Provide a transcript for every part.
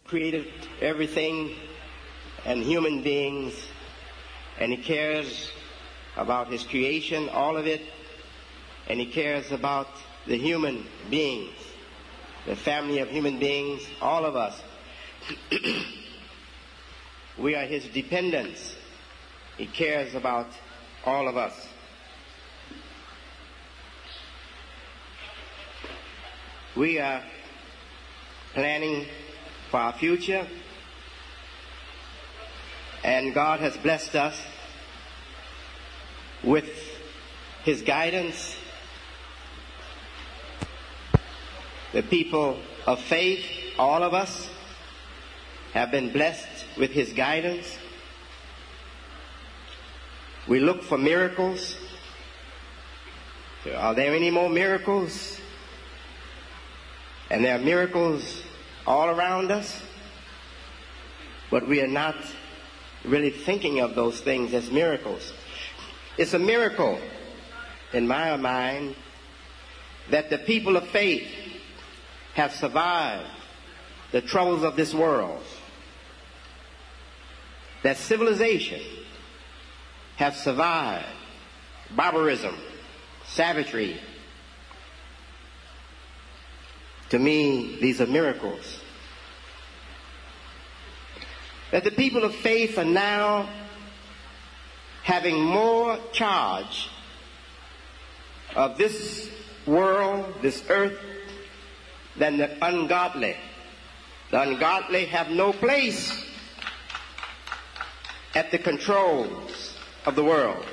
Created everything and human beings, and he cares about his creation, all of it, and he cares about the human beings, the family of human beings, all of us. We are his dependents. He cares about all of us. We are planning for our future, and God has blessed us with his guidance. The people of faith, all of us, have been blessed with his guidance. We look for miracles. Are there any more miracles? And there are miracles all around us, but we are not really thinking of those things as miracles. It's a miracle, in my mind, that the people of faith have survived the troubles of this world, that civilization have survived barbarism, savagery. To me, these are miracles. That the people of faith are now having more charge of this world, this earth, than the ungodly. The ungodly have no place at the controls of the world.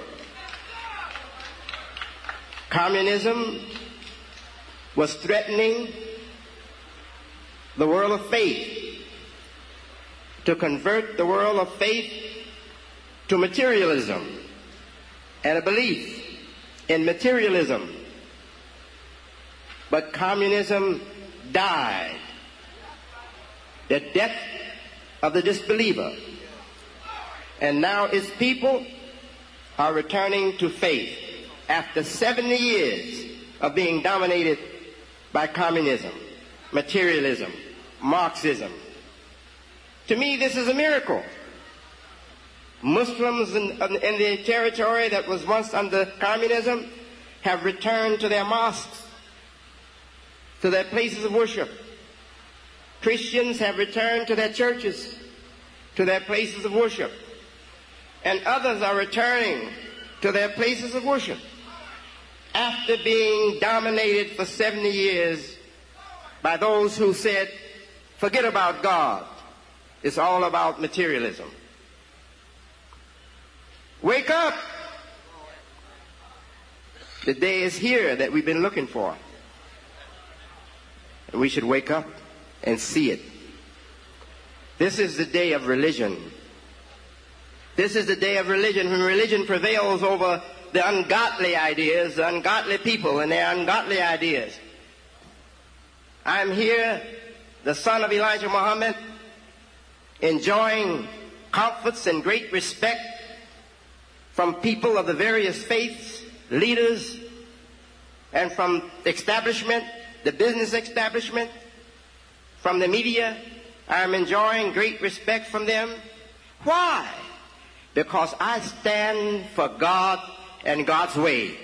Communism was threatening the world of faith, to convert the world of faith to materialism and a belief in materialism. But communism died the death of the disbeliever. And now its people are returning to faith after 70 years of being dominated by communism, materialism, Marxism. To me, this is a miracle. Muslims in the territory that was once under communism have returned to their mosques, to their places of worship. Christians have returned to their churches, to their places of worship. And others are returning to their places of worship after being dominated for 70 years by those who said, forget about God. It's all about materialism. Wake up. The day is here that we've been looking for. And we should wake up and see it. This is the day of religion. This is the day of religion, when religion prevails over the ungodly ideas, the ungodly people and their ungodly ideas. I'm here, the son of Elijah Muhammad, enjoying comforts and great respect from people of the various faiths, leaders, and from the establishment, the business establishment, from the media. I'm enjoying great respect from them. Why? Because I stand for God and God's way.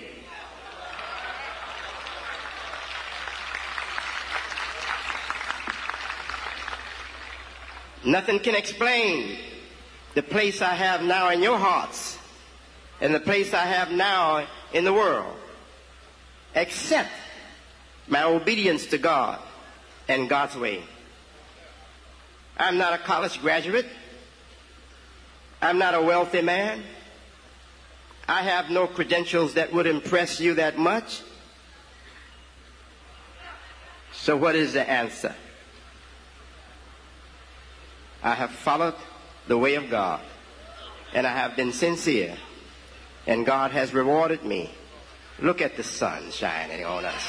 Nothing can explain the place I have now in your hearts and the place I have now in the world, except my obedience to God and God's way. I'm not a college graduate. I'm not a wealthy man. I have no credentials that would impress you that much. So what is the answer? I have followed the way of God, and I have been sincere, and God has rewarded me. Look at the sun shining on us.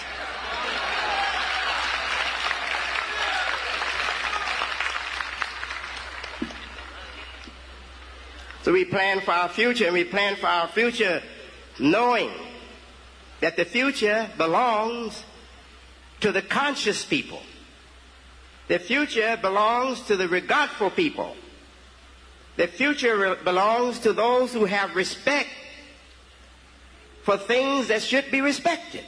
So we plan for our future, and we plan for our future knowing that the future belongs to the conscious people. The future belongs to the regardful people. The future belongs to those who have respect for things that should be respected.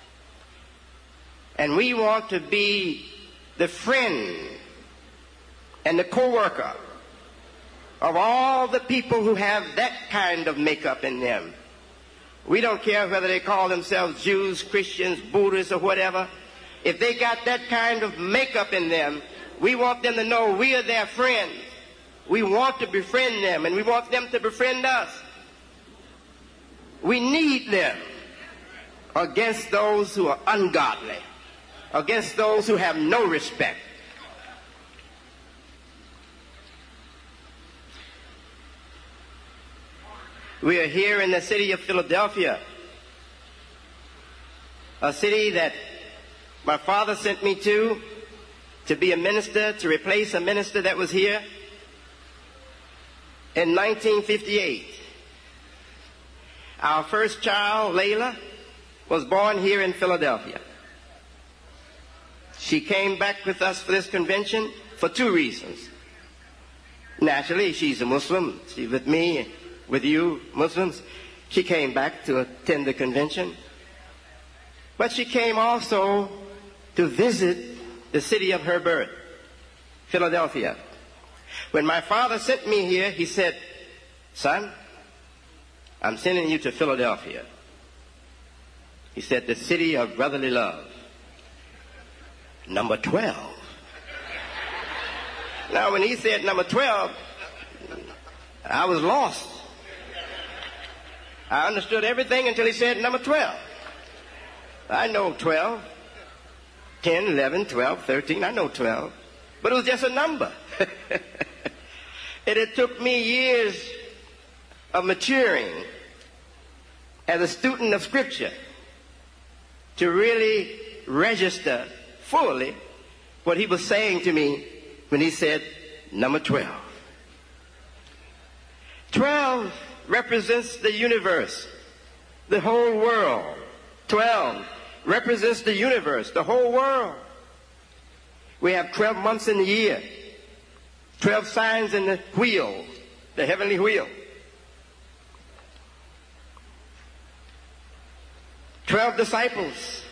And we want to be the friend and the co-worker of all the people who have that kind of makeup in them. We don't care whether they call themselves Jews, Christians, Buddhists, or whatever. If they got that kind of makeup in them, we want them to know we are their friends. We want to befriend them, and we want them to befriend us. We need them against those who are ungodly, against those who have no respect. We are here in the city of Philadelphia, a city that my father sent me to be a minister, to replace a minister that was here in 1958. Our first child, Layla, was born here in Philadelphia. She came back with us for this convention for two reasons. Naturally, she's a Muslim. She's with me, with you Muslims. She came back to attend the convention. But she came also to visit the city of her birth, Philadelphia. When my father sent me here, he said, "Son, I'm sending you to Philadelphia." He said, "The city of brotherly love. Number 12. Now, when he said number 12, I was lost. I understood everything until he said number 12. I know 12, 10, 11, 12, 13. I know 12. But it was just a number. And it took me years of maturing as a student of Scripture to really register fully what he was saying to me when he said number 12. 12 represents the universe, the whole world. 12 represents the universe, the whole world. We have 12 months in the year, 12 signs in the wheel, the heavenly wheel. 12 disciples.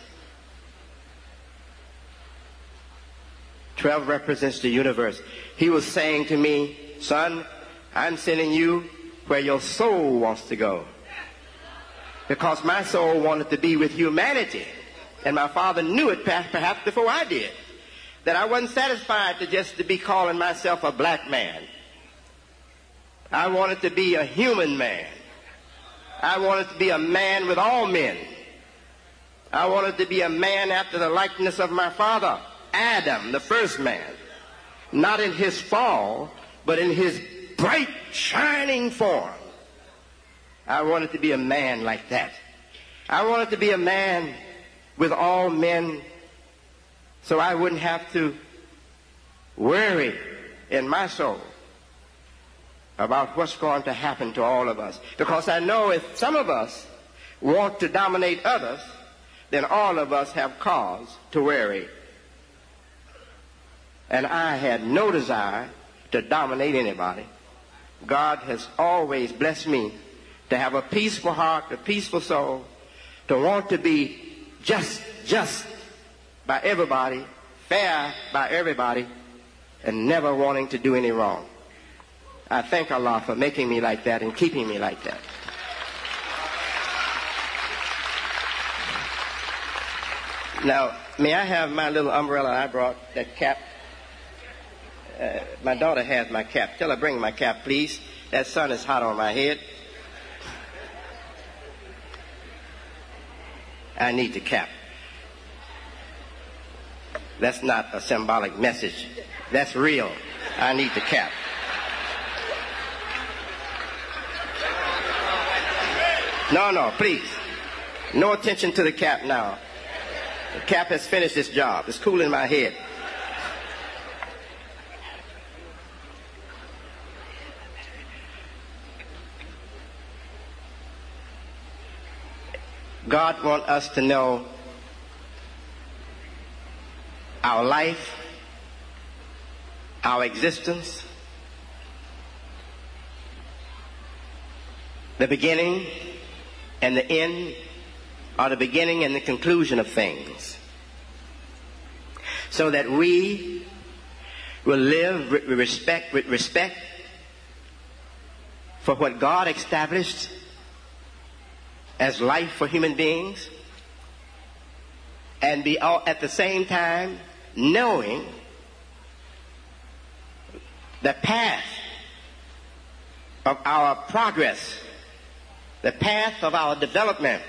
12 represents the universe. He was saying to me, "Son, I'm sending you where your soul wants to go." Because my soul wanted to be with humanity. And my father knew it perhaps before I did. That I wasn't satisfied to be calling myself a black man. I wanted to be a human man. I wanted to be a man with all men. I wanted to be a man after the likeness of my father, Adam, the first man. Not in his fall, but in his bright, shining form. I wanted to be a man like that. I wanted to be a man with all men, so I wouldn't have to worry in my soul about what's going to happen to all of us. Because I know if some of us want to dominate others, then all of us have cause to worry. And I had no desire to dominate anybody. God has always blessed me to have a peaceful heart, a peaceful soul, to want to be just by everybody, fair by everybody, and never wanting to do any wrong. I thank Allah for making me like that and keeping me like that. Now, may I have my little umbrella I brought, that cap? My daughter has my cap. Tell her bring my cap, please. That sun is hot on my head. I need the cap. That's not a symbolic message. That's real. I need the cap. No, please. No attention to the cap now. The cap has finished its job. It's cool in my head. God wants us to know our life our existence, the beginning and the end, or the beginning and the conclusion of things, so that we will live with respect for what God established as life for human beings, and be all at the same time knowing the path of our progress, the path of our development,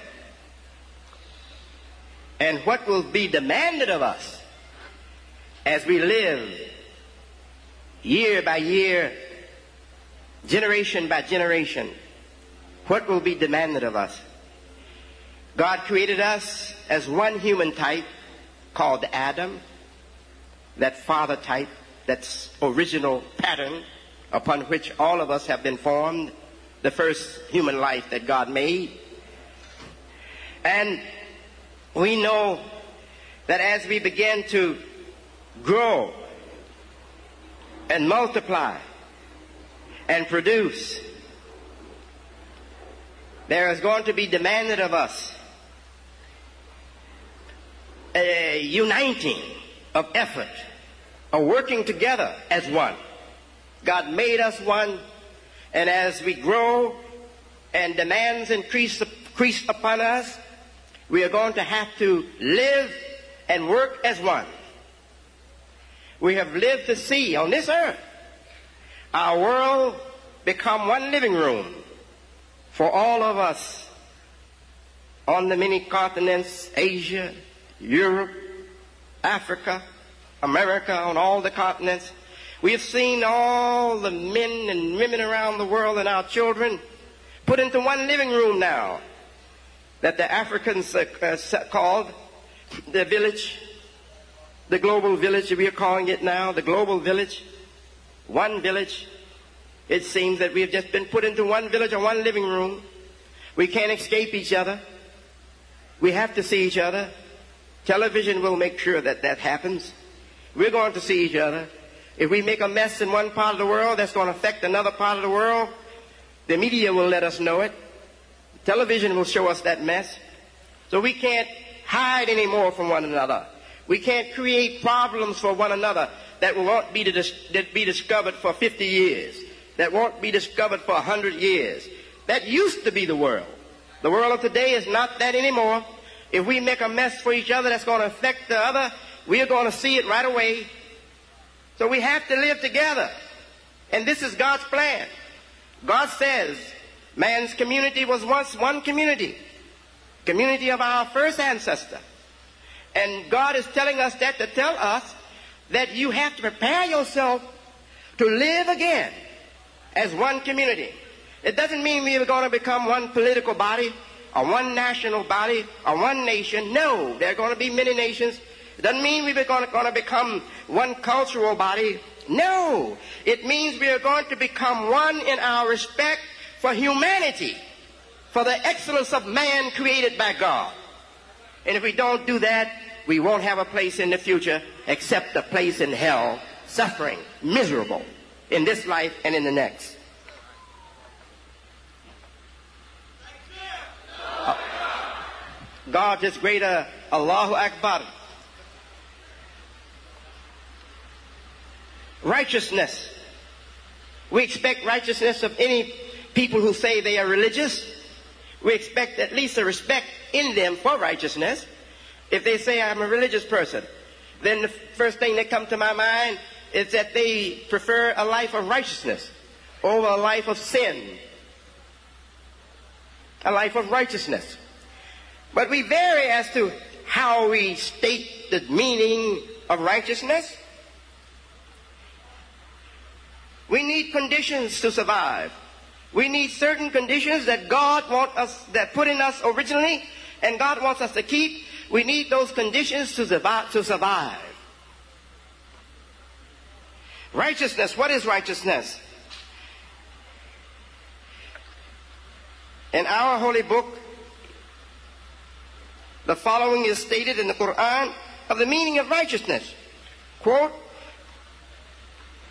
and what will be demanded of us as we live year by year, generation by generation. What will be demanded of us? God created us as one human type called Adam, that father type, that original pattern upon which all of us have been formed, the first human life that God made. And we know that as we begin to grow and multiply and produce, there is going to be demanded of us a uniting of effort, a working together as one. God made us one, and as we grow and demands increase upon us, we are going to have to live and work as one. We have lived to see on this earth our world become one living room for all of us on the many continents, Asia, Europe, Africa, America, on all the continents. We have seen all the men and women around the world and our children put into one living room now that the Africans called the village, the global village, we are calling it now, the global village, one village. It seems that we have just been put into one village or one living room. We can't escape each other. We have to see each other. Television will make sure that that happens. We're going to see each other. If we make a mess in one part of the world, that's going to affect another part of the world. The media will let us know it. Television will show us that mess. So we can't hide anymore from one another. We can't create problems for one another that won't be discovered for 50 years, that won't be discovered for 100 years. That used to be the world. The world of today is not that anymore. If we make a mess for each other that's going to affect the other, we are going to see it right away. So we have to live together. And this is God's plan. God says man's community was once one community of our first ancestor. And God is telling us that to tell us that you have to prepare yourself to live again as one community. It doesn't mean we are going to become one political body or one national body or one nation. No, there are going to be many nations. It doesn't mean we're going to become one cultural body. No, it means we are going to become one in our respect for humanity, for the excellence of man created by God. And if we don't do that, we won't have a place in the future except a place in hell, suffering, miserable in this life and in the next. God is greater. Allahu Akbar. Righteousness. We expect righteousness of any people who say they are religious. We expect at least a respect in them for righteousness. If they say I'm a religious person, then the first thing that comes to my mind is that they prefer a life of righteousness over a life of sin. A life of righteousness. But we vary as to how we state the meaning of righteousness. We need conditions to survive. We need certain conditions that God wants us, that put in us originally, and God wants us to keep. We need those conditions to survive. Righteousness. What is righteousness? In our holy book, the following is stated in the Quran of the meaning of righteousness. Quote,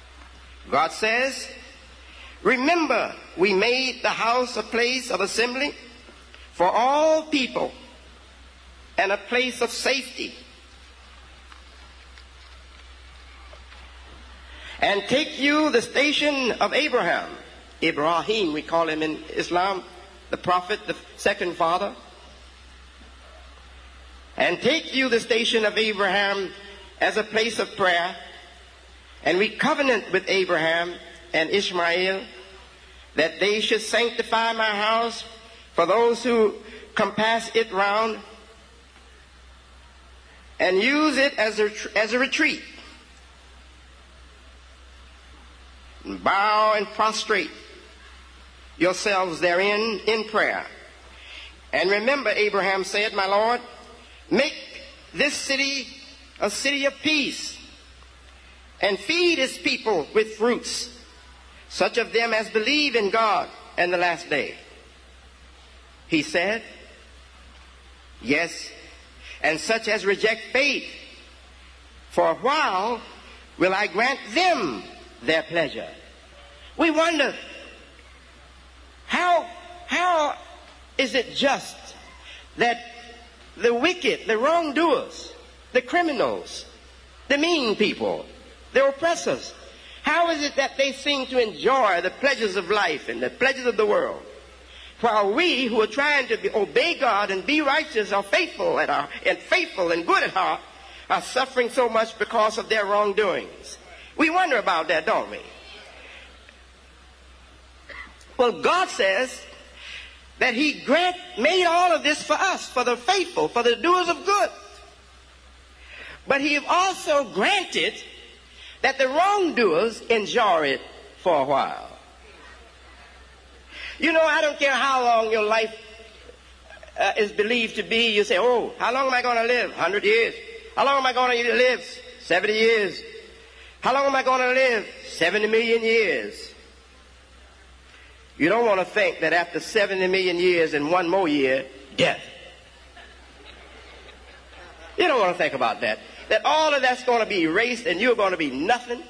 God says, remember, we made the house a place of assembly for all people and a place of safety. And take you the station of Abraham. Ibrahim, we call him in Islam, the prophet, the second father. And take you the station of Abraham as a place of prayer. And we covenant with Abraham and Ishmael that they should sanctify my house for those who compass it round and use it as a retreat. And bow and prostrate yourselves therein in prayer. And remember, Abraham said, my Lord, make this city a city of peace, and feed its people with fruits, such of them as believe in God and the last day. He said, yes, and such as reject faith, for a while will I grant them their pleasure. We wonder, how is it just that the wicked, the wrongdoers, the criminals, the mean people, the oppressors, how is it that they seem to enjoy the pleasures of life and the pleasures of the world, while we who are trying to obey God and be righteous are faithful and faithful and good at heart are suffering so much because of their wrongdoings? We wonder about that, don't we? Well, God says that He made all of this for us, for the faithful, for the doers of good. But He also granted that the wrongdoers enjoy it for a while. You know, I don't care how long your life is believed to be. You say, oh, how long am I going to live? 100 years. How long am I going to live? 70 years. How long am I going to live? 70 million years. You don't want to think that after 70 million years and one more year, death. You don't want to think about that. That all of that's going to be erased and you're going to be nothing.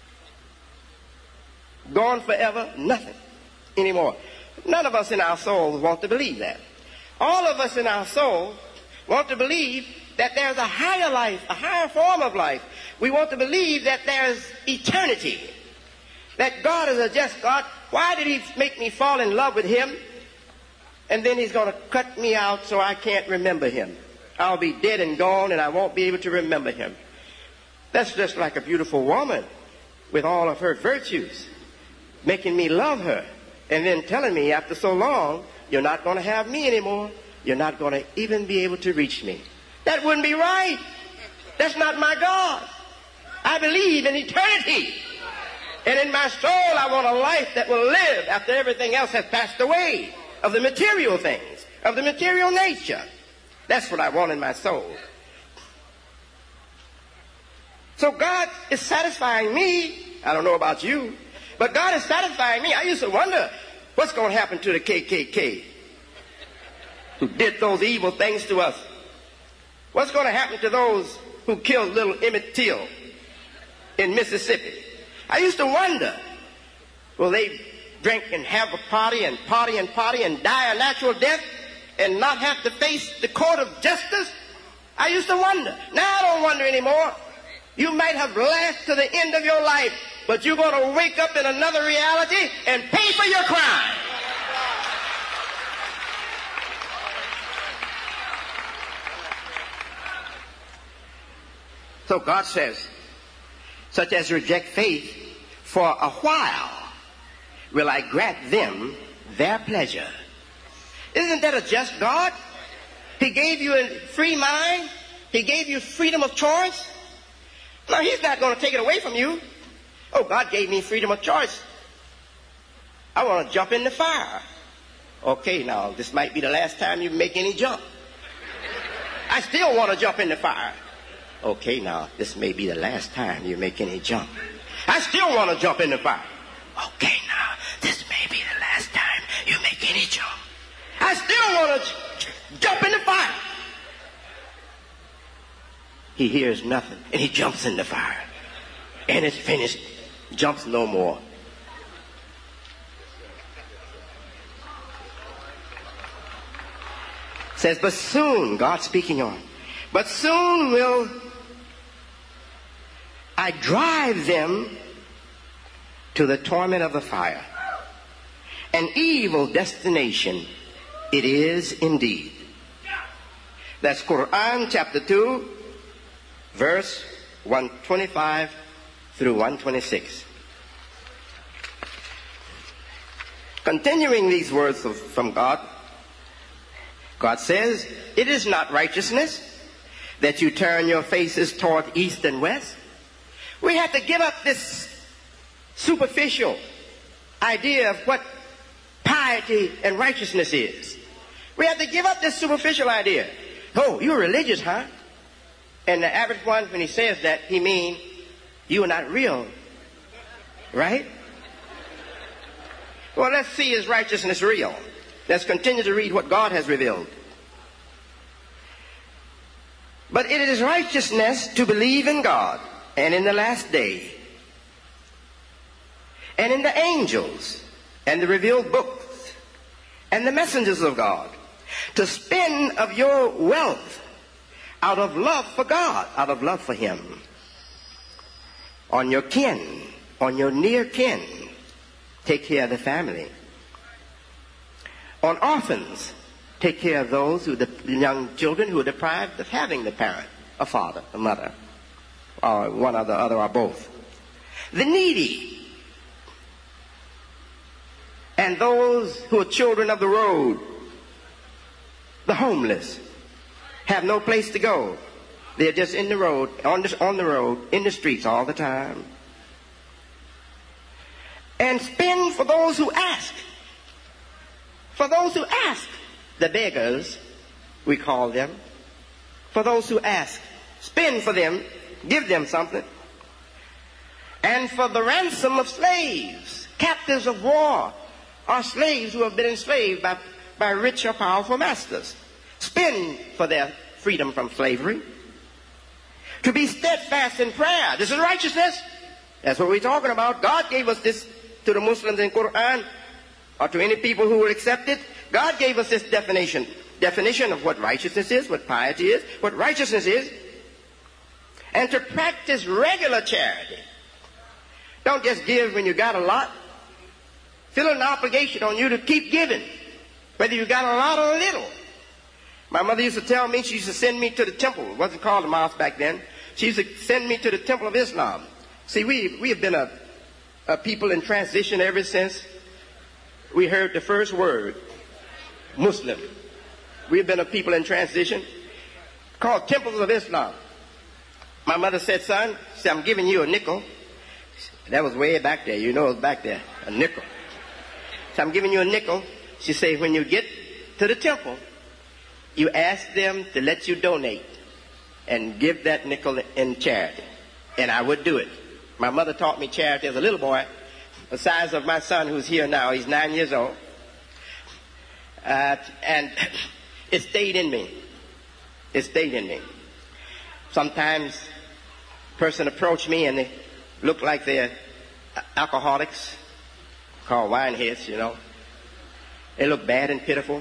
Gone forever, nothing anymore. None of us in our souls want to believe that. All of us in our soul want to believe that there's a higher life, a higher form of life. We want to believe that there's eternity. That God is a just God. Why did He make me fall in love with Him? And then He's going to cut me out so I can't remember Him. I'll be dead and gone and I won't be able to remember Him. That's just like a beautiful woman with all of her virtues, making me love her, and then telling me after so long, you're not going to have me anymore. You're not going to even be able to reach me. That wouldn't be right. That's not my God. I believe in eternity. And in my soul, I want a life that will live after everything else has passed away, of the material things, of the material nature. That's what I want in my soul. So God is satisfying me. I don't know about you, but God is satisfying me. I used to wonder what's going to happen to the KKK who did those evil things to us. What's going to happen to those who killed little Emmett Till in Mississippi? I used to wonder, will they drink and have a party and die a natural death and not have to face the court of justice? I used to wonder. Now I don't wonder anymore. You might have laughed to the end of your life, but you're going to wake up in another reality and pay for your crime. So God says, such as reject faith, for a while will I grant them their pleasure. Isn't that a just God? He gave you a free mind. He gave you freedom of choice. No, He's not going to take it away from you. Oh, God gave me freedom of choice. I want to jump in the fire. Okay, now, this might be the last time you make any jump. I still want to jump in the fire. Okay, now, this may be the last time you make any jump. I still want to jump in the fire. Okay, now, this may be the last time you make any jump. I still want to jump in the fire. He hears nothing, and he jumps in the fire. And it's finished. jumps no more. Says, but soon, God speaking on, but soon will I drive them to the torment of the fire. An evil destination it is indeed. That's Quran chapter 2, verse 125 through 126. Continuing these words from God, God says, it is not righteousness that you turn your faces toward east and west. We have to give up this superficial idea of what piety and righteousness is. We have to give up this superficial idea. Oh, you're religious, huh? And the average one, when he says that, he means you are not real. Right? Well, let's see, is righteousness real? Let's continue to read what God has revealed. But it is righteousness to believe in God and in the last day and in the angels and the revealed books and the messengers of God, to spend of your wealth out of love for God, out of love for Him, on your kin, on your near kin. Take care of the family. On orphans, take care of those who, the young children who are deprived of having the parent, a father, a mother, or one or the other, or both. The needy, and those who are children of the road. The homeless have no place to go. They're just in the road, on the road, in the streets all the time. And spend for those who ask. For those who ask. The beggars, we call them. For those who ask. Spend for them. Give them something. And for the ransom of slaves, captives of war, or slaves who have been enslaved by rich or powerful masters. Spend for their freedom from slavery. To be steadfast in prayer. This is righteousness. That's what we're talking about. God gave us this to the Muslims in Quran, or to any people who will accept it. God gave us this definition of what righteousness is, what piety is, what righteousness is. And to practice regular charity. Don't just give when you got a lot. Feel an obligation on you to keep giving, whether you got a lot or a little. My mother used to tell me, she used to send me to the temple. It wasn't called the mosque back then. She used to send me to the temple of Islam. See, we have been a people in transition ever since we heard the first word, Muslim. We have been a people in transition called temples of Islam. My mother said, son, I'm giving you a nickel. That was way back there. You know it was back there, a nickel. So I'm giving you a nickel. She said, when you get to the temple, you ask them to let you donate and give that nickel in charity. And I would do it. My mother taught me charity as a little boy, the size of my son who's here now. He's 9 years old. And it stayed in me. It stayed in me. Sometimes a person approached me and they look like they're alcoholics, called wine heads, you know. They look bad and pitiful.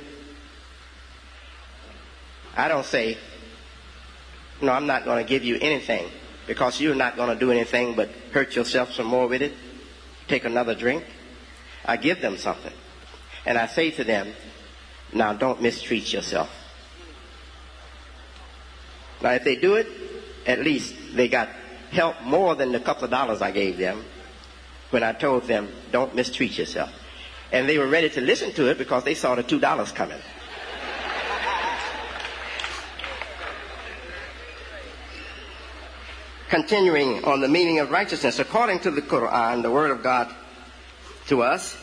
I don't say, no, I'm not going to give you anything, because you're not going to do anything but hurt yourself some more with it. Take another drink. I give them something. And I say to them, now don't mistreat yourself. Now if they do it, at least they got help more than the couple of dollars I gave them when I told them, don't mistreat yourself. And they were ready to listen to it because they saw the $2 coming. Continuing on the meaning of righteousness, according to the Quran, the Word of God to us,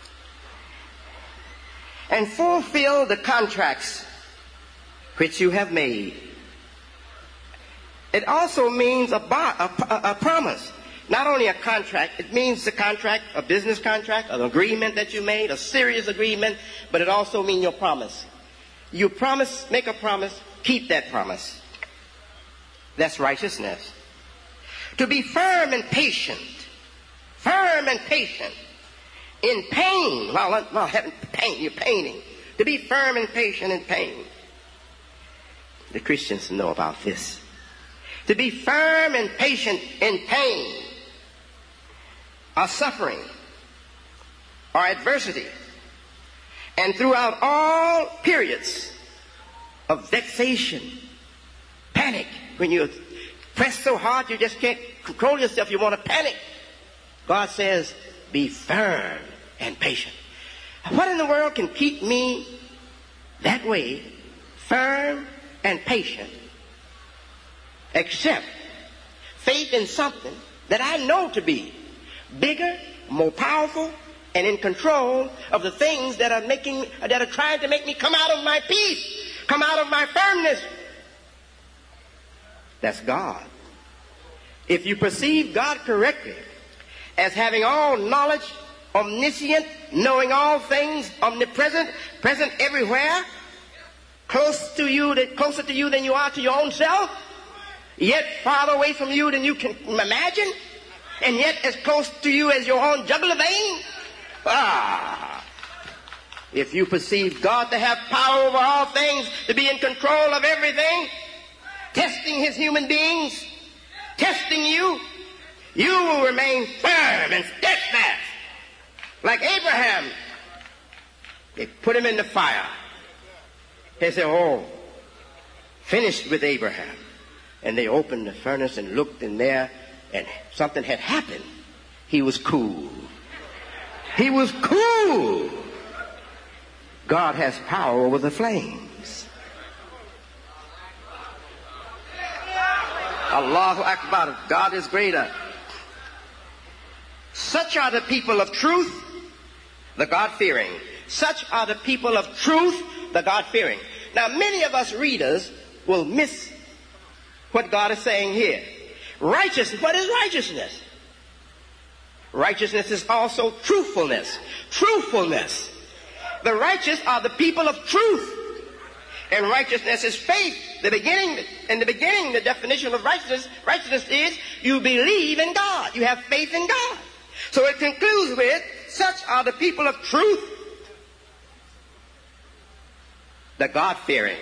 and fulfill the contracts which you have made. It also means a promise. Not only a contract, it means a contract, a business contract, an agreement that you made, a serious agreement, but it also means your promise. You promise, make a promise, keep that promise. That's righteousness. To be firm and patient firm and patient in pain. Well, having pain, you're paining. To be firm and patient in pain. The Christians know about this. To be firm and patient in pain, or suffering, or adversity, and throughout all periods of vexation, panic, when you're pressed so hard you just can't control yourself, you want to panic. God says, be firm and patient. What in the world can keep me that way, firm and patient, except faith in something that I know to be bigger, more powerful, and in control of the things that are trying to make me come out of my peace, come out of my firmness. That's God. If you perceive God correctly as having all knowledge, omniscient, knowing all things, omnipresent, present everywhere, closer to you than you are to your own self, yet farther away from you than you can imagine, and yet as close to you as your own jugular vein. If you perceive God to have power over all things, to be in control of everything, testing his human beings, testing you, you will remain firm and steadfast. Like Abraham, they put him in the fire. They said, oh, finished with Abraham. And they opened the furnace and looked in there, and something had happened. He was cool. He was cool. God has power over the flames. Allahu Akbar. God is greater. Such are the people of truth, the God-fearing. Such are the people of truth, the God-fearing. Now, many of us readers will miss what God is saying here. Righteousness. What is righteousness? Righteousness is also truthfulness. Truthfulness. The righteous are the people of truth. And righteousness is faith. In the beginning, the definition of righteousness is you believe in God. You have faith in God. So it concludes with, such are the people of truth, the God-fearing.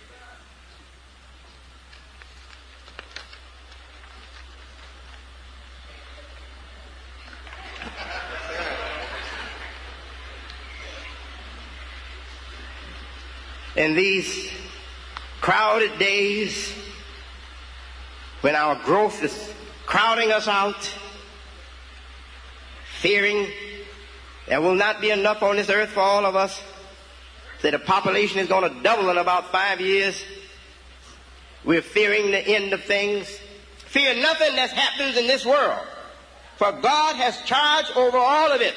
In these crowded days, when our growth is crowding us out, fearing there will not be enough on this earth for all of us, that the population is going to double in about 5 years, we're fearing the end of things. Fear nothing that happens in this world, for God has charge over all of it.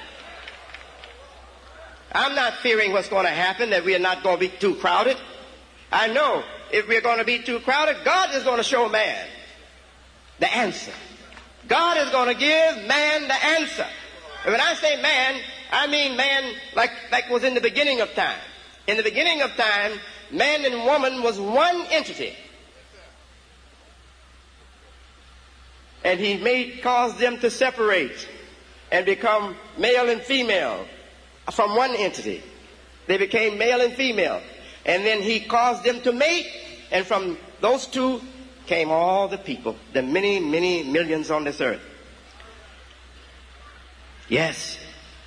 I'm not fearing what's going to happen, that we are not going to be too crowded. I know if we're going to be too crowded, God is going to show man the answer. God is going to give man the answer. And when I say man, I mean man like was in the beginning of time. In the beginning of time, man and woman was one entity. And he caused them to separate and become male and female from one entity. They became male and female. And then he caused them to mate. And from those two came all the people, the many, many millions on this earth. Yes.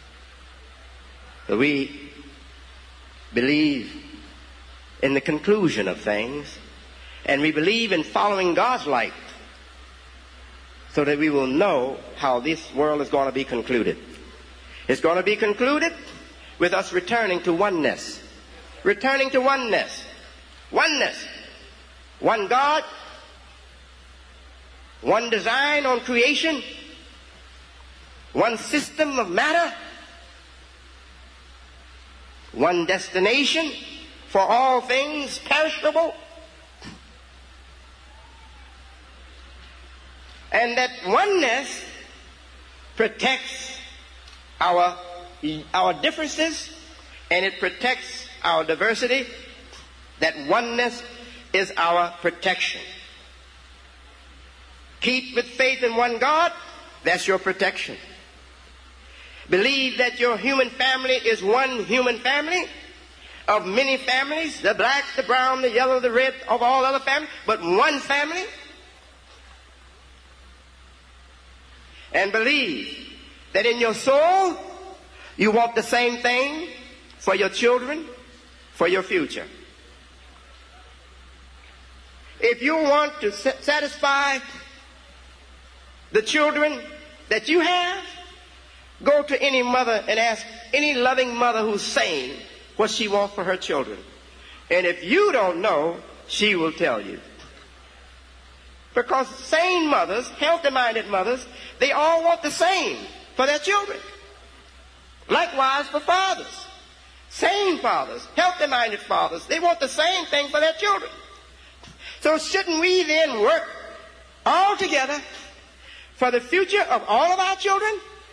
We believe in the conclusion of things. And we believe in following God's light, so that we will know how this world is going to be concluded. It's going to be concluded with us returning to oneness. Returning to oneness. Oneness. One God. One design on creation. One system of matter. One destination for all things perishable. And that oneness protects our differences, and it protects our diversity. That oneness is our protection. Keep with faith in one God, that's your protection. Believe that your human family is one human family of many families, the black, the brown, the yellow, the red, of all other families, but one family. And believe that in your soul you want the same thing for your children, for your future. If you want to satisfy the children that you have, go to any mother and ask any loving mother who's sane what she wants for her children. And if you don't know, she will tell you. Because sane mothers, healthy-minded mothers, they all want the same for their children. Likewise for fathers. Sane fathers, healthy-minded fathers, they want the same thing for their children. So shouldn't we then work all together for the future of all of our children?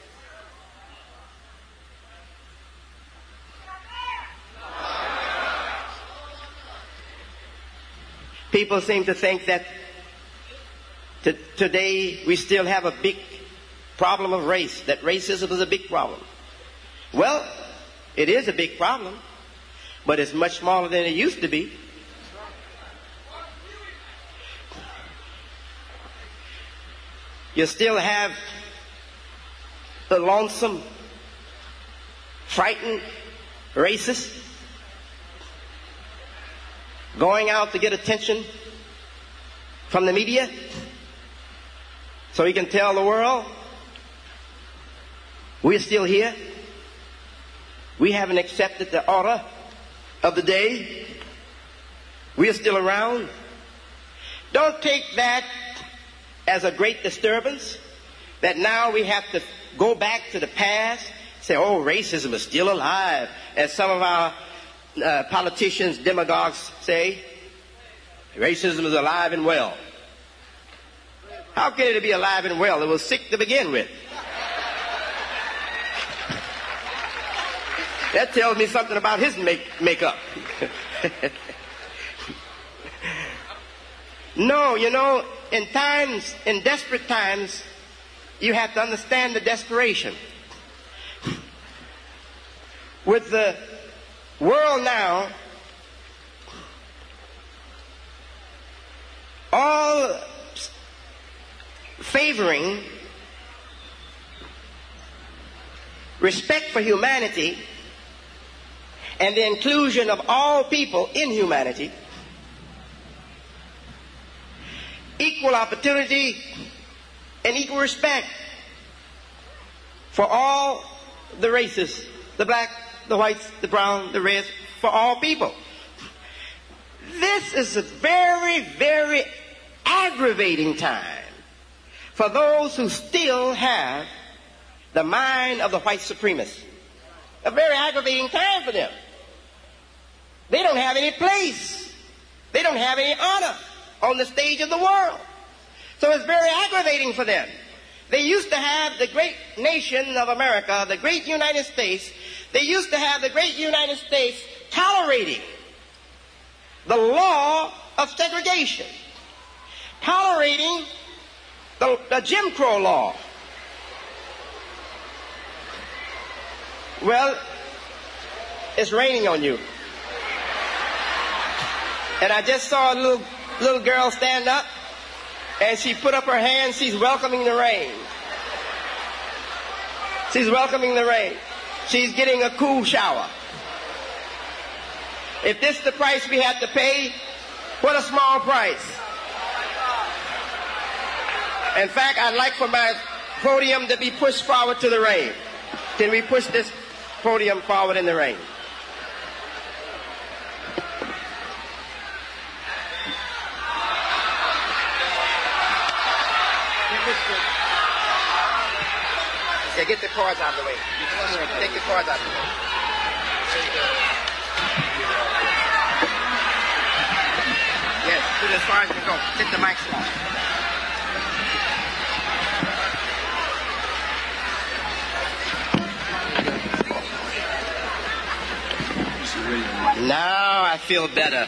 People seem to think that today we still have a big problem of race, that racism is a big problem. Well, it is a big problem, but it's much smaller than it used to be. You still have the lonesome, frightened racist going out to get attention from the media so he can tell the world we're still here. We haven't accepted the order of the day. We're still around. Don't take that as a great disturbance, that now we have to go back to the past, say, oh, racism is still alive, as some of our politicians, demagogues say. Racism is alive and well. How can it be alive and well? It was sick to begin with. That tells me something about his makeup. No, you know, in desperate times, you have to understand the desperation. With the world now, all favoring respect for humanity and the inclusion of all people in humanity, equal opportunity and equal respect for all the races, the black, the whites, the brown, the reds, for all people. This is a very, very aggravating time for those who still have the mind of the white supremacist. A very aggravating time for them. They don't have any place. They don't have any honor on the stage of the world. So it's very aggravating for them. They used to have the great nation of America, the great United States. They used to have the great United States tolerating the law of segregation, tolerating the Jim Crow law. Well, it's raining on you. And I just saw a little girl stand up, and she put up her hand. She's welcoming the rain. She's welcoming the rain. She's getting a cool shower. If this is the price we have to pay, what a small price. In fact, I'd like for my podium to be pushed forward to the rain. Can we push this podium forward in the rain? Yeah, get the cords out of the way. Take the cords out of the way. Yes, put it as far as you can go. Hit the mic slot. Now I feel better.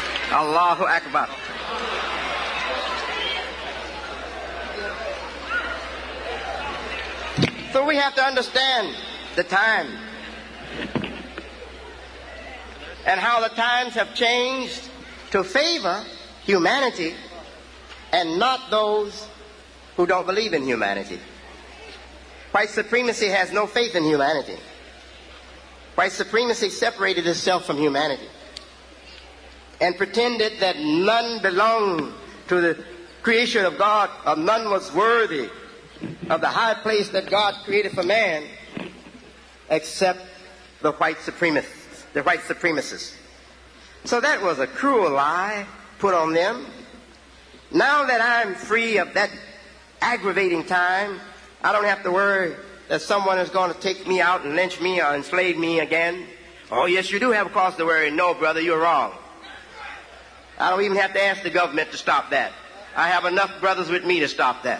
Allahu Akbar. So we have to understand the time and how the times have changed to favor humanity and not those who don't believe in humanity. White supremacy has no faith in humanity. White supremacy separated itself from humanity and pretended that none belonged to the creation of God, or none was worthy of the high place that God created for man except the white supremacists. So that was a cruel lie put on them. Now that I'm free of that aggravating time, I don't have to worry that someone is going to take me out and lynch me or enslave me again. Oh, yes, you do have cause to worry. No, brother, you're wrong. I don't even have to ask the government to stop that. I have enough brothers with me to stop that.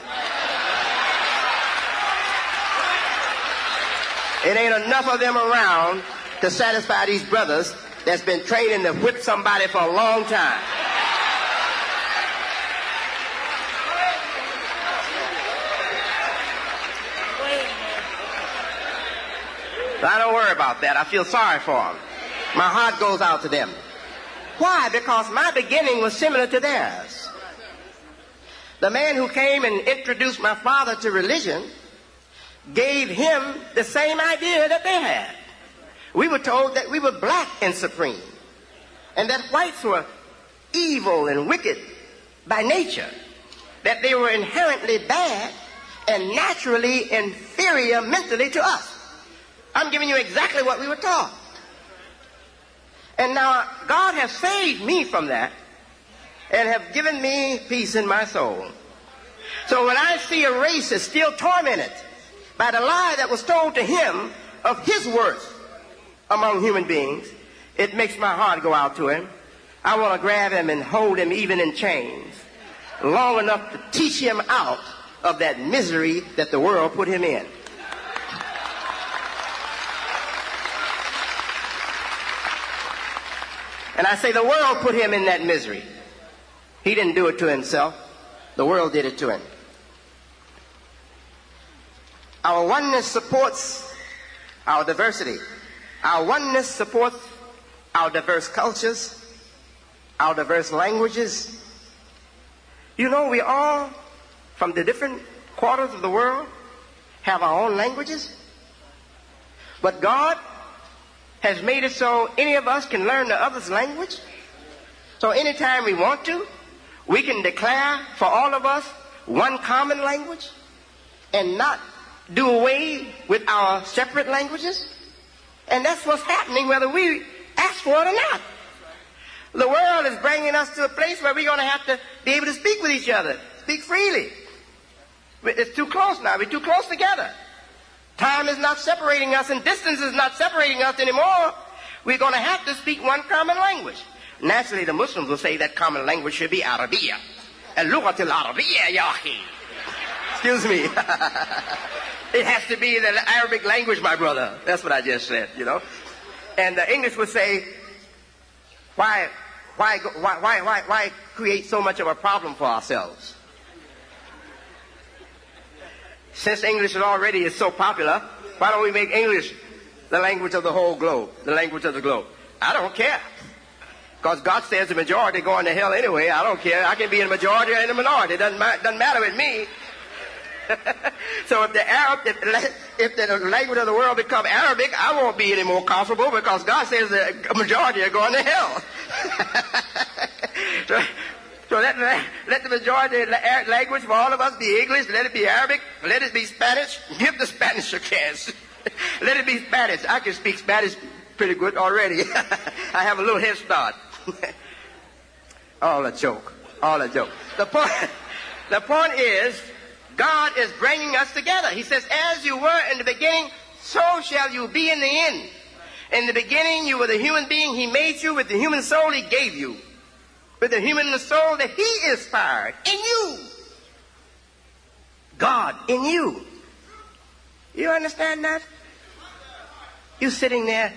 It ain't enough of them around to satisfy these brothers that's been training to whip somebody for a long time. I don't worry about that. I feel sorry for them. My heart goes out to them. Why? Because my beginning was similar to theirs. The man who came and introduced my father to religion gave him the same idea that they had. We were told that we were black and supreme, and that whites were evil and wicked by nature, that they were inherently bad and naturally inferior mentally to us. I'm giving you exactly what we were taught. And now God has saved me from that and have given me peace in my soul. So when I see a racist still tormented by the lie that was told to him of his worth among human beings, it makes my heart go out to him. I want to grab him and hold him even in chains long enough to teach him out of that misery that the world put him in. And I say the world put him in that misery. He didn't do it to himself. The world did it to him. Our oneness supports our diversity. Our oneness supports our diverse cultures, our diverse languages. You know, we all, from the different quarters of the world, have our own languages. But God has made it so any of us can learn the other's language. So anytime we want to, we can declare for all of us one common language and not do away with our separate languages. And that's what's happening whether we ask for it or not. The world is bringing us to a place where we're going to have to be able to speak with each other, speak freely. It's too close now. We're too close together. Time is not separating us and distance is not separating us anymore. We're going to have to speak one common language. Naturally, the Muslims will say that common language should be Arabiya. Al-Lughat al-Arabiya, ya akhi. Excuse me. It has to be the Arabic language, my brother. That's what I just said, you know. And the English would say, why create so much of a problem for ourselves? Since English already is so popular, why don't we make English the language of the whole globe, the language of the globe? I don't care. Because God says the majority going to hell anyway. I don't care. I can be in the majority or in the minority. It doesn't matter with me. So if the language of the world become Arabic, I won't be any more comfortable because God says the majority are going to hell. So let the majority language for all of us be English. Let it be Arabic. Let it be Spanish. Give the Spanish a chance. Let it be Spanish. I can speak Spanish pretty good already. I have a little head start. All a joke. All a joke. The point is, God is bringing us together. He says, as you were in the beginning, so shall you be in the end. In the beginning, you were the human being He made you. With the human soul He gave you. With the human soul that He inspired in you. God in you. You understand that? You sitting there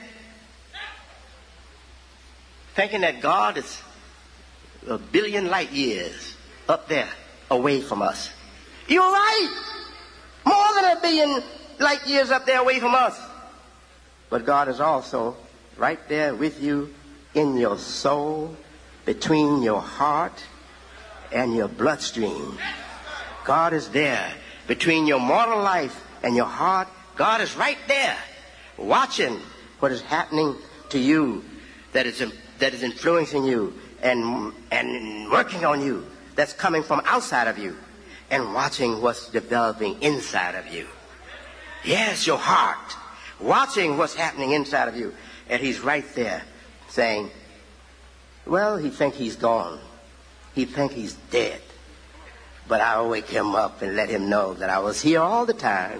thinking that God is a billion light years up there away from us. You're right. More than a billion light years up there away from us. But God is also right there with you in your soul, between your heart and your bloodstream. God is there between your mortal life and your heart. God is right there watching what is happening to you that is influencing you and working on you, that's coming from outside of you, and watching what's developing inside of you. Yes, your heart, watching what's happening inside of you. And he's right there saying, well, he think he's gone. He think he's dead. But I'll wake him up and let him know that I was here all the time.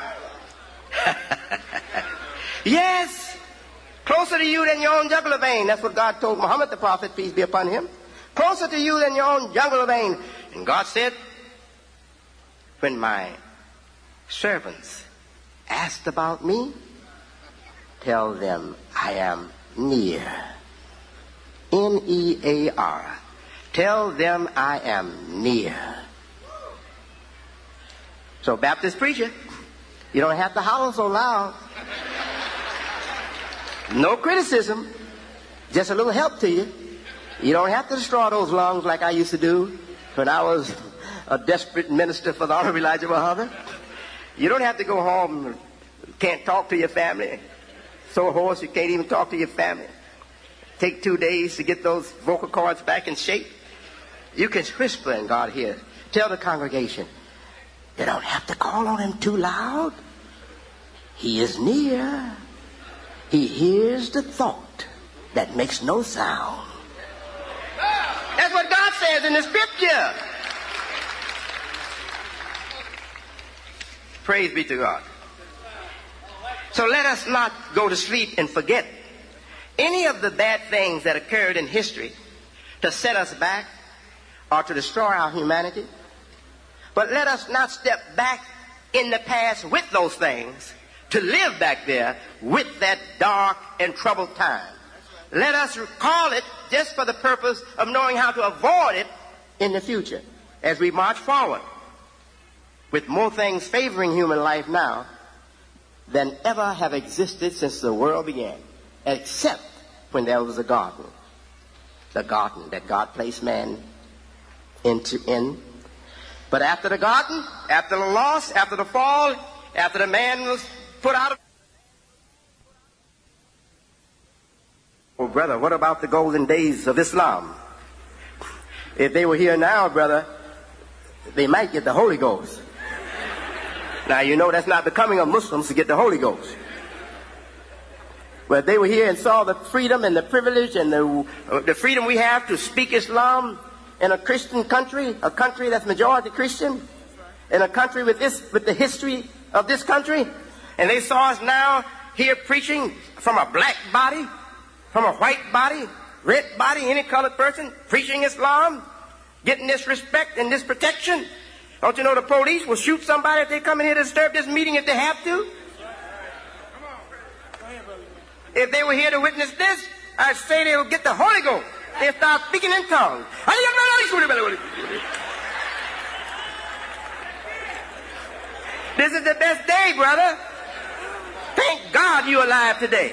Yes, closer to you than your own jugular vein. That's what God told Muhammad the prophet, peace be upon him. Closer to you than your own jugular vein. And God said, when my servants asked about me, tell them I am near. N-E-A-R. Tell them I am near. So, Baptist preacher, you don't have to holler so loud. No criticism, just a little help to you. You don't have to destroy those lungs like I used to do when I was a desperate minister for the Honorable Elijah Muhammad. You don't have to go home and can't talk to your family. So hoarse you can't even talk to your family. Take 2 days to get those vocal cords back in shape. You can whisper and God hears. Tell the congregation, you don't have to call on him too loud. He is near. He hears the thought that makes no sound. That's what God says in the scripture. Praise be to God. So let us not go to sleep and forget any of the bad things that occurred in history to set us back or to destroy our humanity. But let us not step back in the past with those things to live back there with that dark and troubled time. Let us recall it just for the purpose of knowing how to avoid it in the future as we march forward with more things favoring human life now than ever have existed since the world began, except when there was a garden. The garden that God placed man in. But after the garden, after the loss, after the fall, after the man was put out of... Oh, brother, what about the golden days of Islam? If they were here now, brother, they might get the Holy Ghost. Now, you know that's not becoming of Muslims to get the Holy Ghost. But if they were here and saw the freedom and the privilege and the freedom we have to speak Islam in a Christian country, a country that's majority Christian, in a country with the history of this country, and they saw us now here preaching from a black body, from a white body, red body, any colored person, preaching Islam, getting this respect and this protection. Don't you know the police will shoot somebody if they come in here to disturb this meeting if they have to? If they were here to witness this, I'd say they will get the Holy Ghost. They'll start speaking in tongues. This is the best day, brother. Thank God you're alive today.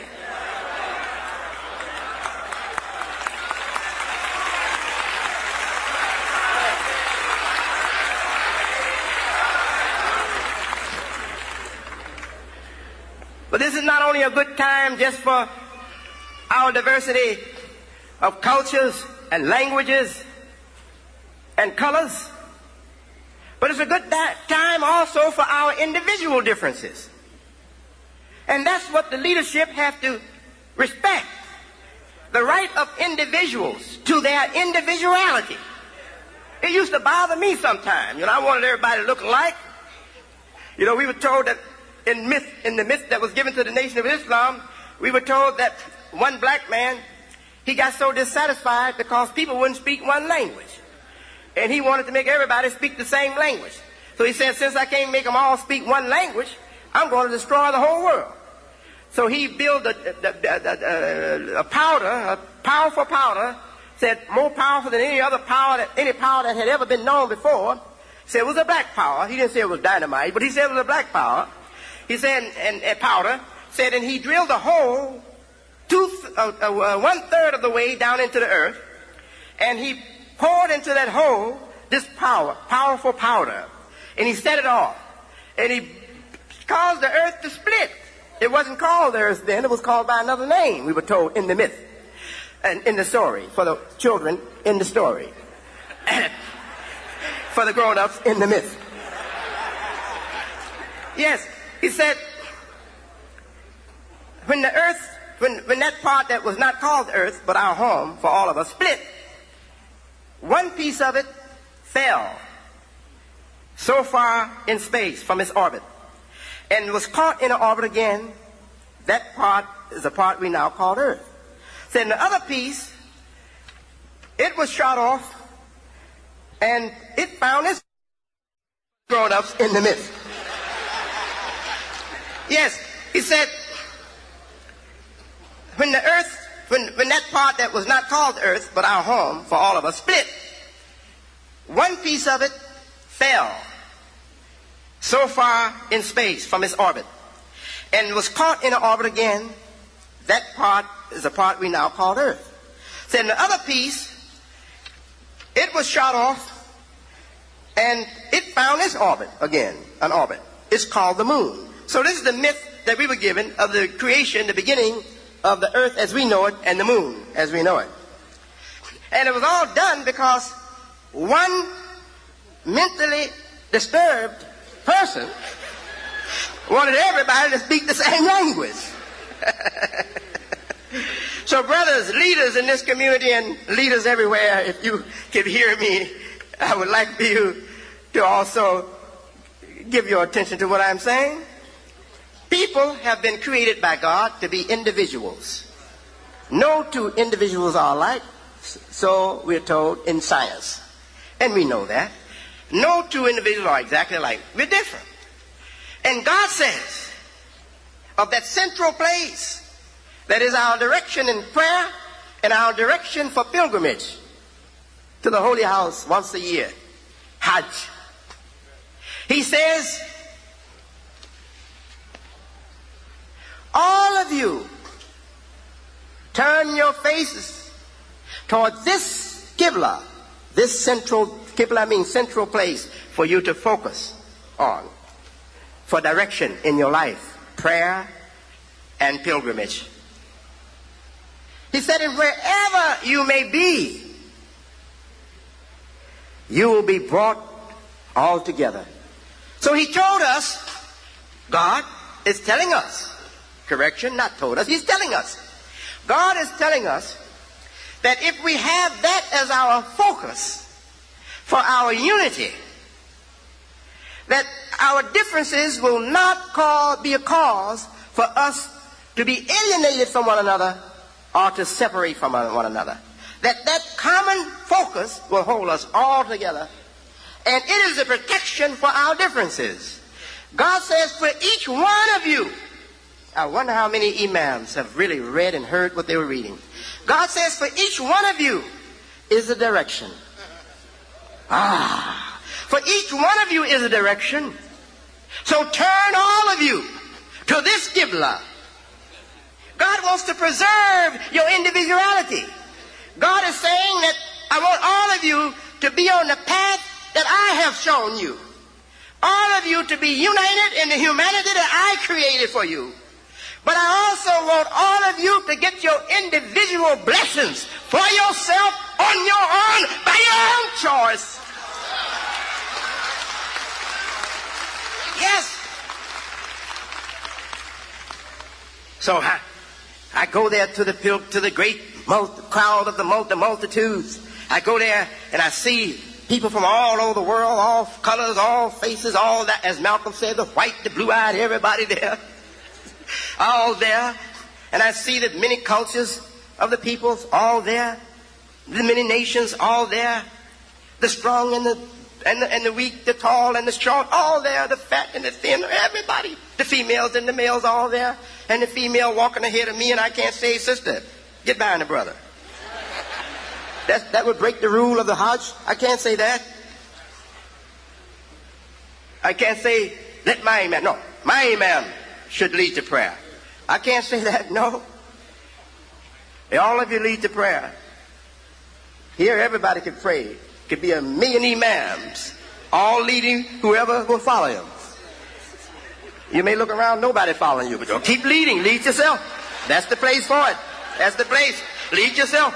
But this is not only a good time just for our diversity of cultures and languages and colors, but it's a good time also for our individual differences. And that's what the leadership have to respect. The right of individuals to their individuality. It used to bother me sometimes. You know, I wanted everybody to look alike. You know, we were told that in the myth that was given to the Nation of Islam, we were told that one black man, he got so dissatisfied because people wouldn't speak one language. And he wanted to make everybody speak the same language. So he said, since I can't make them all speak one language, I'm going to destroy the whole world. So he built a powder, a powerful powder, said more powerful than any power that had ever been known before. Said it was a black power. He didn't say it was dynamite, but he said it was a black power. He said, and powder, said, and he drilled a hole 1/3 of the way down into the earth, and he poured into that hole this powerful powder, and he set it off, and he caused the earth to split. It wasn't called the earth then, it was called by another name, we were told in the myth, and in the story, for the children in the story, for the grown-ups in the myth. Yes, he said, when the earth, when that part that was not called the earth, but our home for all of us, split, one piece of it fell so far in space from its orbit and was caught in an orbit again. That part is the part we now call earth. Then the other piece, it was shot off and it found its grown-ups in the myth. Yes, he said, when the earth, when that part that was not called earth, but our home for all of us, split, one piece of it fell so far in space from its orbit and was caught in an orbit again. That part is the part we now call earth. Then the other piece, it was shot off and it found its orbit again, an orbit. It's called the moon. So this is the myth that we were given of the creation, the beginning of the earth as we know it and the moon as we know it. And it was all done because one mentally disturbed person wanted everybody to speak the same language. So brothers, leaders in this community and leaders everywhere, if you can hear me, I would like for you to also give your attention to what I'm saying. People have been created by God to be individuals. No two individuals are alike, so we're told in science. And we know that. No two individuals are exactly alike. We're different. And God says, of that central place that is our direction in prayer and our direction for pilgrimage to the Holy House once a year, Hajj. He says, all of you turn your faces toward this Qibla, this central, Qibla means central place for you to focus on, for direction in your life, prayer and pilgrimage. He said, and wherever you may be, you will be brought all together. So he told us, God is telling us, correction, not told us, he's telling us. God is telling us that if we have that as our focus for our unity, that our differences will not be a cause for us to be alienated from one another or to separate from one another. That common focus will hold us all together. And it is a protection for our differences. God says, for each one of you, I wonder how many imams have really read and heard what they were reading. God says, for each one of you is a direction. For each one of you is a direction. So turn all of you to this Qibla. God wants to preserve your individuality. God is saying that I want all of you to be on the path that I have shown you. All of you to be united in the humanity that I created for you. But I also want all of you to get your individual blessings for yourself on your own, by your own choice. Yes. So I go there to the great crowd of the multitudes. I go there and I see people from all over the world, all colors, all faces, all that, as Malcolm said, the white, the blue-eyed, everybody there. All there. And I see that many cultures of the peoples all there. The many nations all there. The strong and the weak, the tall and the short, all there. The fat and the thin, everybody. The females and the males all there. And the female walking ahead of me, and I can't say, sister, get behind the brother. That would break the rule of the Hajj. I can't say that. I can't say, let my imam. No, my imam should lead the prayer. I can't say that, no. All of you lead the prayer. Here everybody can pray. Could be 1,000,000 imams, all leading whoever will follow him. You may look around, nobody following you, but you'll keep leading. Lead yourself. That's the place for it. That's the place. Lead yourself.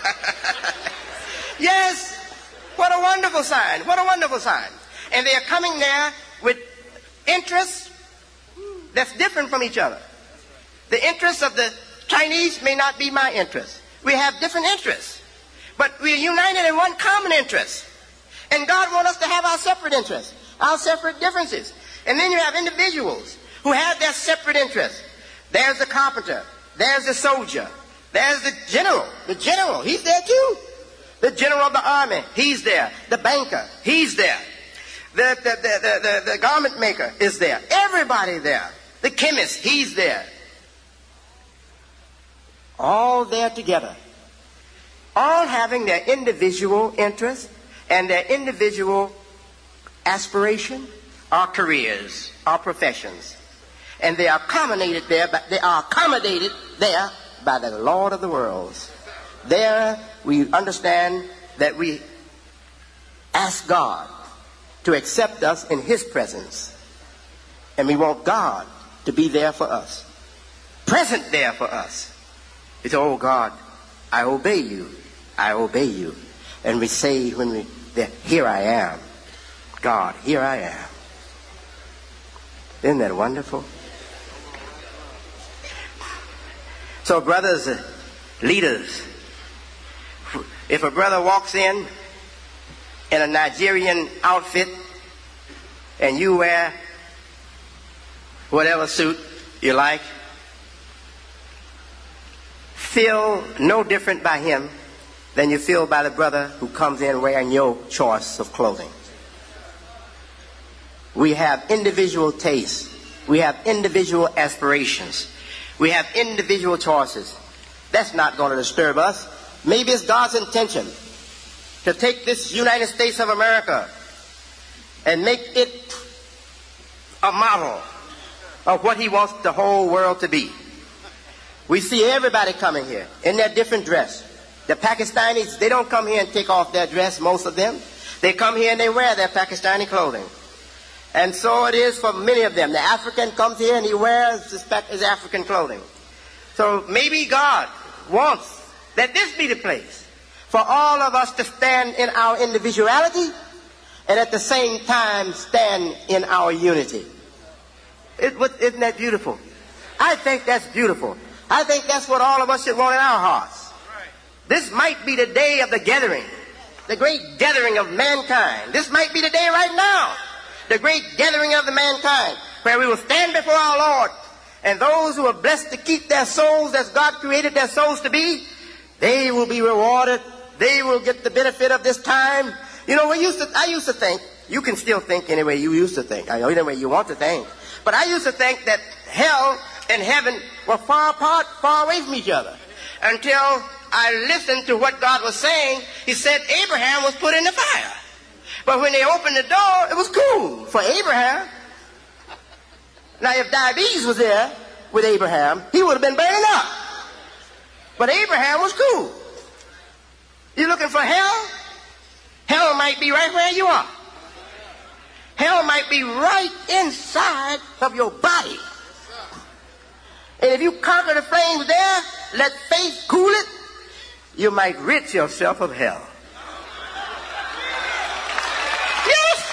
Yes. What a wonderful sign. What a wonderful sign. And they are coming there with interests that's different from each other. The interests of the Chinese may not be my interest. We have different interests. But we're united in one common interest. And God wants us to have our separate interests, our separate differences. And then you have individuals who have their separate interests. There's the carpenter. There's the soldier. There's the general. The general, he's there too. The general of the army, he's there. The banker, he's there. The garment maker is there. Everybody there. The chemist, he's there. All there together. All having their individual interests and their individual aspiration, our careers, our professions. And they are accommodated there by the Lord of the worlds. There we understand that we ask God to accept us in His presence. And we want God to be there for us. Present there for us. We say, oh God, I obey you. I obey you. And we say when we there, here I am. God, here I am. Isn't that wonderful? So brothers, leaders, if a brother walks in a Nigerian outfit and you wear whatever suit you like, feel no different by him than you feel by the brother who comes in wearing your choice of clothing. We have individual tastes. We have individual aspirations. We have individual choices. That's not going to disturb us. Maybe it's God's intention to take this United States of America and make it a model of what He wants the whole world to be. We see everybody coming here in their different dress. The Pakistanis, they don't come here and take off their dress, most of them. They come here and they wear their Pakistani clothing. And so it is for many of them. The African comes here and he wears his African clothing. So maybe God wants that this be the place for all of us to stand in our individuality and at the same time stand in our unity. Isn't that beautiful? I think that's beautiful. I think that's what all of us should want in our hearts. This might be the day of the gathering, the great gathering of mankind. This might be the day right now, the great gathering of the mankind, where we will stand before our Lord, and those who are blessed to keep their souls as God created their souls to be, they will be rewarded. They will get the benefit of this time. You know, I used to think, you can still think any way you used to think, any way you want to think, but I used to think that hell and heaven were far apart, far away from each other, until I listened to what God was saying. He said Abraham was put in the fire. But when they opened the door, it was cool for Abraham. Now, if diabetes was there with Abraham, he would have been burning up. But Abraham was cool. You looking for hell? Hell might be right where you are. Hell might be right inside of your body. And if you conquer the flames there, let faith cool it, you might rid yourself of hell. Yes!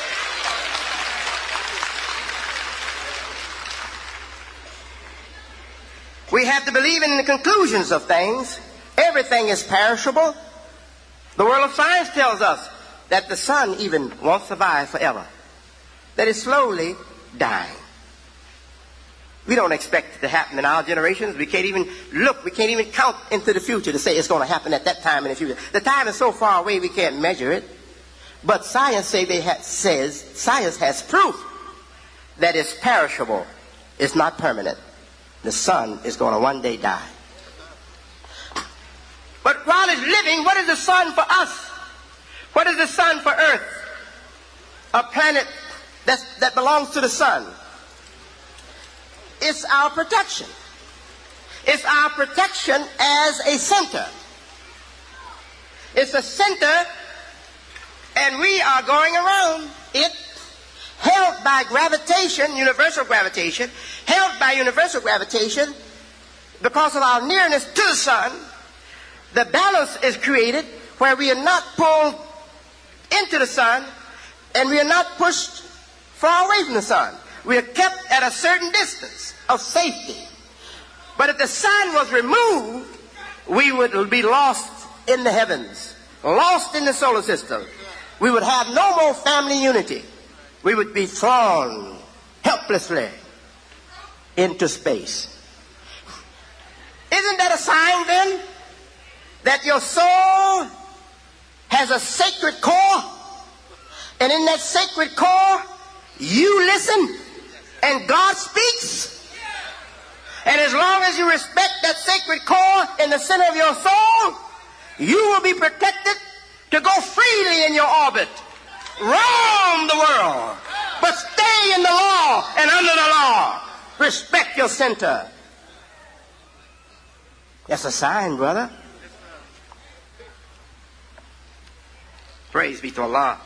We have to believe in the conclusions of things. Everything is perishable. The world of science tells us that the sun even won't survive forever. That it's slowly dying. We don't expect it to happen in our generations. We can't even look. We can't even count into the future to say it's going to happen at that time in the future. The time is so far away we can't measure it. But science says science has proof that it's perishable. It's not permanent. The sun is going to one day die. But while it's living, what is the sun for us? What is the sun for Earth? A planet that belongs to the sun. it's our protection. It's our protection as a center. It's a center, and we are going around it, held by gravitation, universal gravitation, held by universal gravitation. Because of our nearness to the sun, the balance is created where we are not pulled into the sun and we are not pushed far away from the sun. We are kept at a certain distance of safety. But if the sun was removed, we would be lost in the heavens, lost in the solar system. We would have no more family unity. We would be thrown helplessly into space. Isn't that a sign then that your soul has a sacred core? And in that sacred core, you listen and God speaks. And as long as you respect that sacred core in the center of your soul, you will be protected to go freely in your orbit, roam the world, but stay in the law and under the law. Respect your center. That's a sign, brother. Praise be to Allah.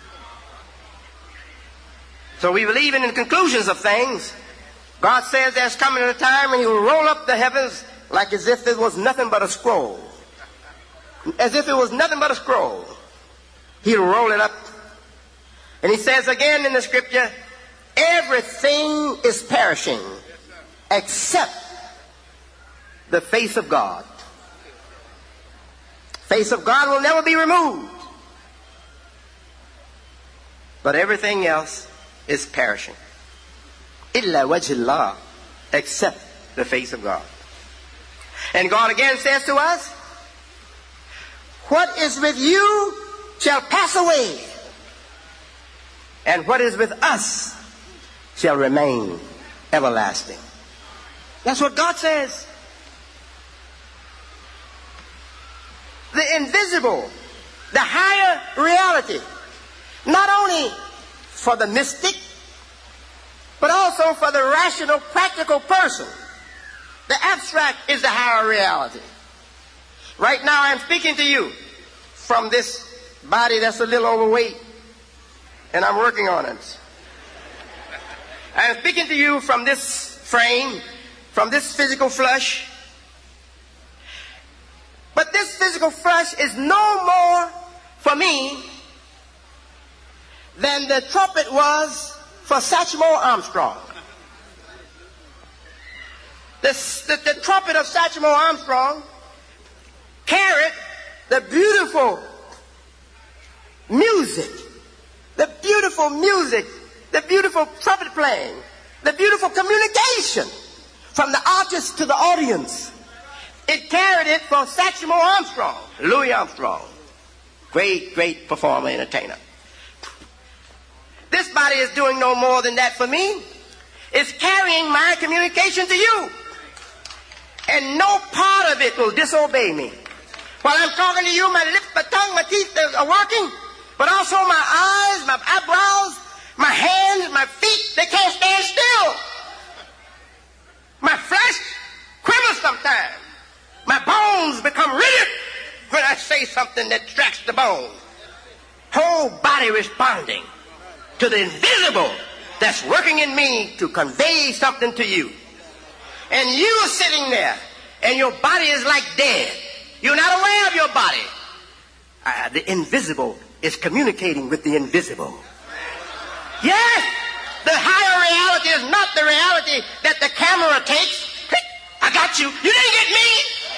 So we believe in the conclusions of things. God says there's coming a time when He will roll up the heavens like as if it was nothing but a scroll. As if it was nothing but a scroll. He'll roll it up. And He says again in the scripture, everything is perishing except the face of God. Face of God will never be removed. But everything else is perishing. Illa wajhillah, except the face of God. And God again says to us, what is with you shall pass away, and what is with us shall remain everlasting. That's what God says. The invisible, the higher reality, not only for the mystic, but also for the rational, practical person. The abstract is the higher reality. Right now I'm speaking to you from this body that's a little overweight, and I'm working on it. I'm speaking to you from this frame, from this physical flesh. But this physical flesh is no more for me than the trumpet was for Satchmo Armstrong. The trumpet of Satchmo Armstrong carried the beautiful music, the beautiful trumpet playing, the beautiful communication from the artist to the audience. It carried it for Satchmo Armstrong, Louis Armstrong, great performer, entertainer. This body is doing no more than that for me. It's carrying my communication to you. And no part of it will disobey me. While I'm talking to you, my lips, my tongue, my teeth are working, but also my eyes, my eyebrows, my hands, my feet, they can't stand still. My flesh quivers sometimes. My bones become rigid when I say something that strikes the bone. Whole body responding to the invisible that's working in me to convey something to you. And you are sitting there, and your body is like dead. You're not aware of your body. The invisible is communicating with the invisible. Yes, the higher reality is not the reality that the camera takes. I got you. You didn't get me.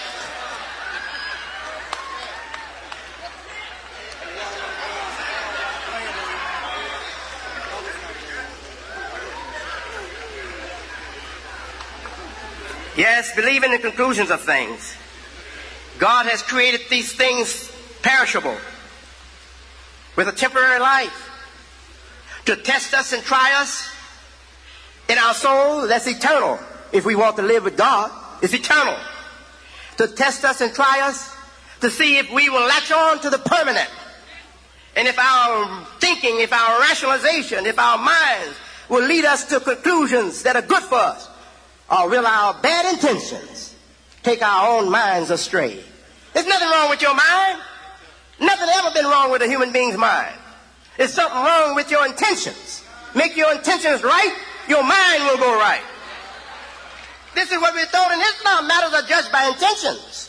Yes, believe in the conclusions of things. God has created these things perishable with a temporary life to test us and try us. In our soul, that's eternal. If we want to live with God, it's eternal. To test us and try us, to see if we will latch on to the permanent. And if our thinking, if our rationalization, if our minds will lead us to conclusions that are good for us. Or will our bad intentions take our own minds astray? There's nothing wrong with your mind. Nothing ever been wrong with a human being's mind. There's something wrong with your intentions. Make your intentions right, your mind will go right. This is what we're told in Islam. Matters are judged by intentions.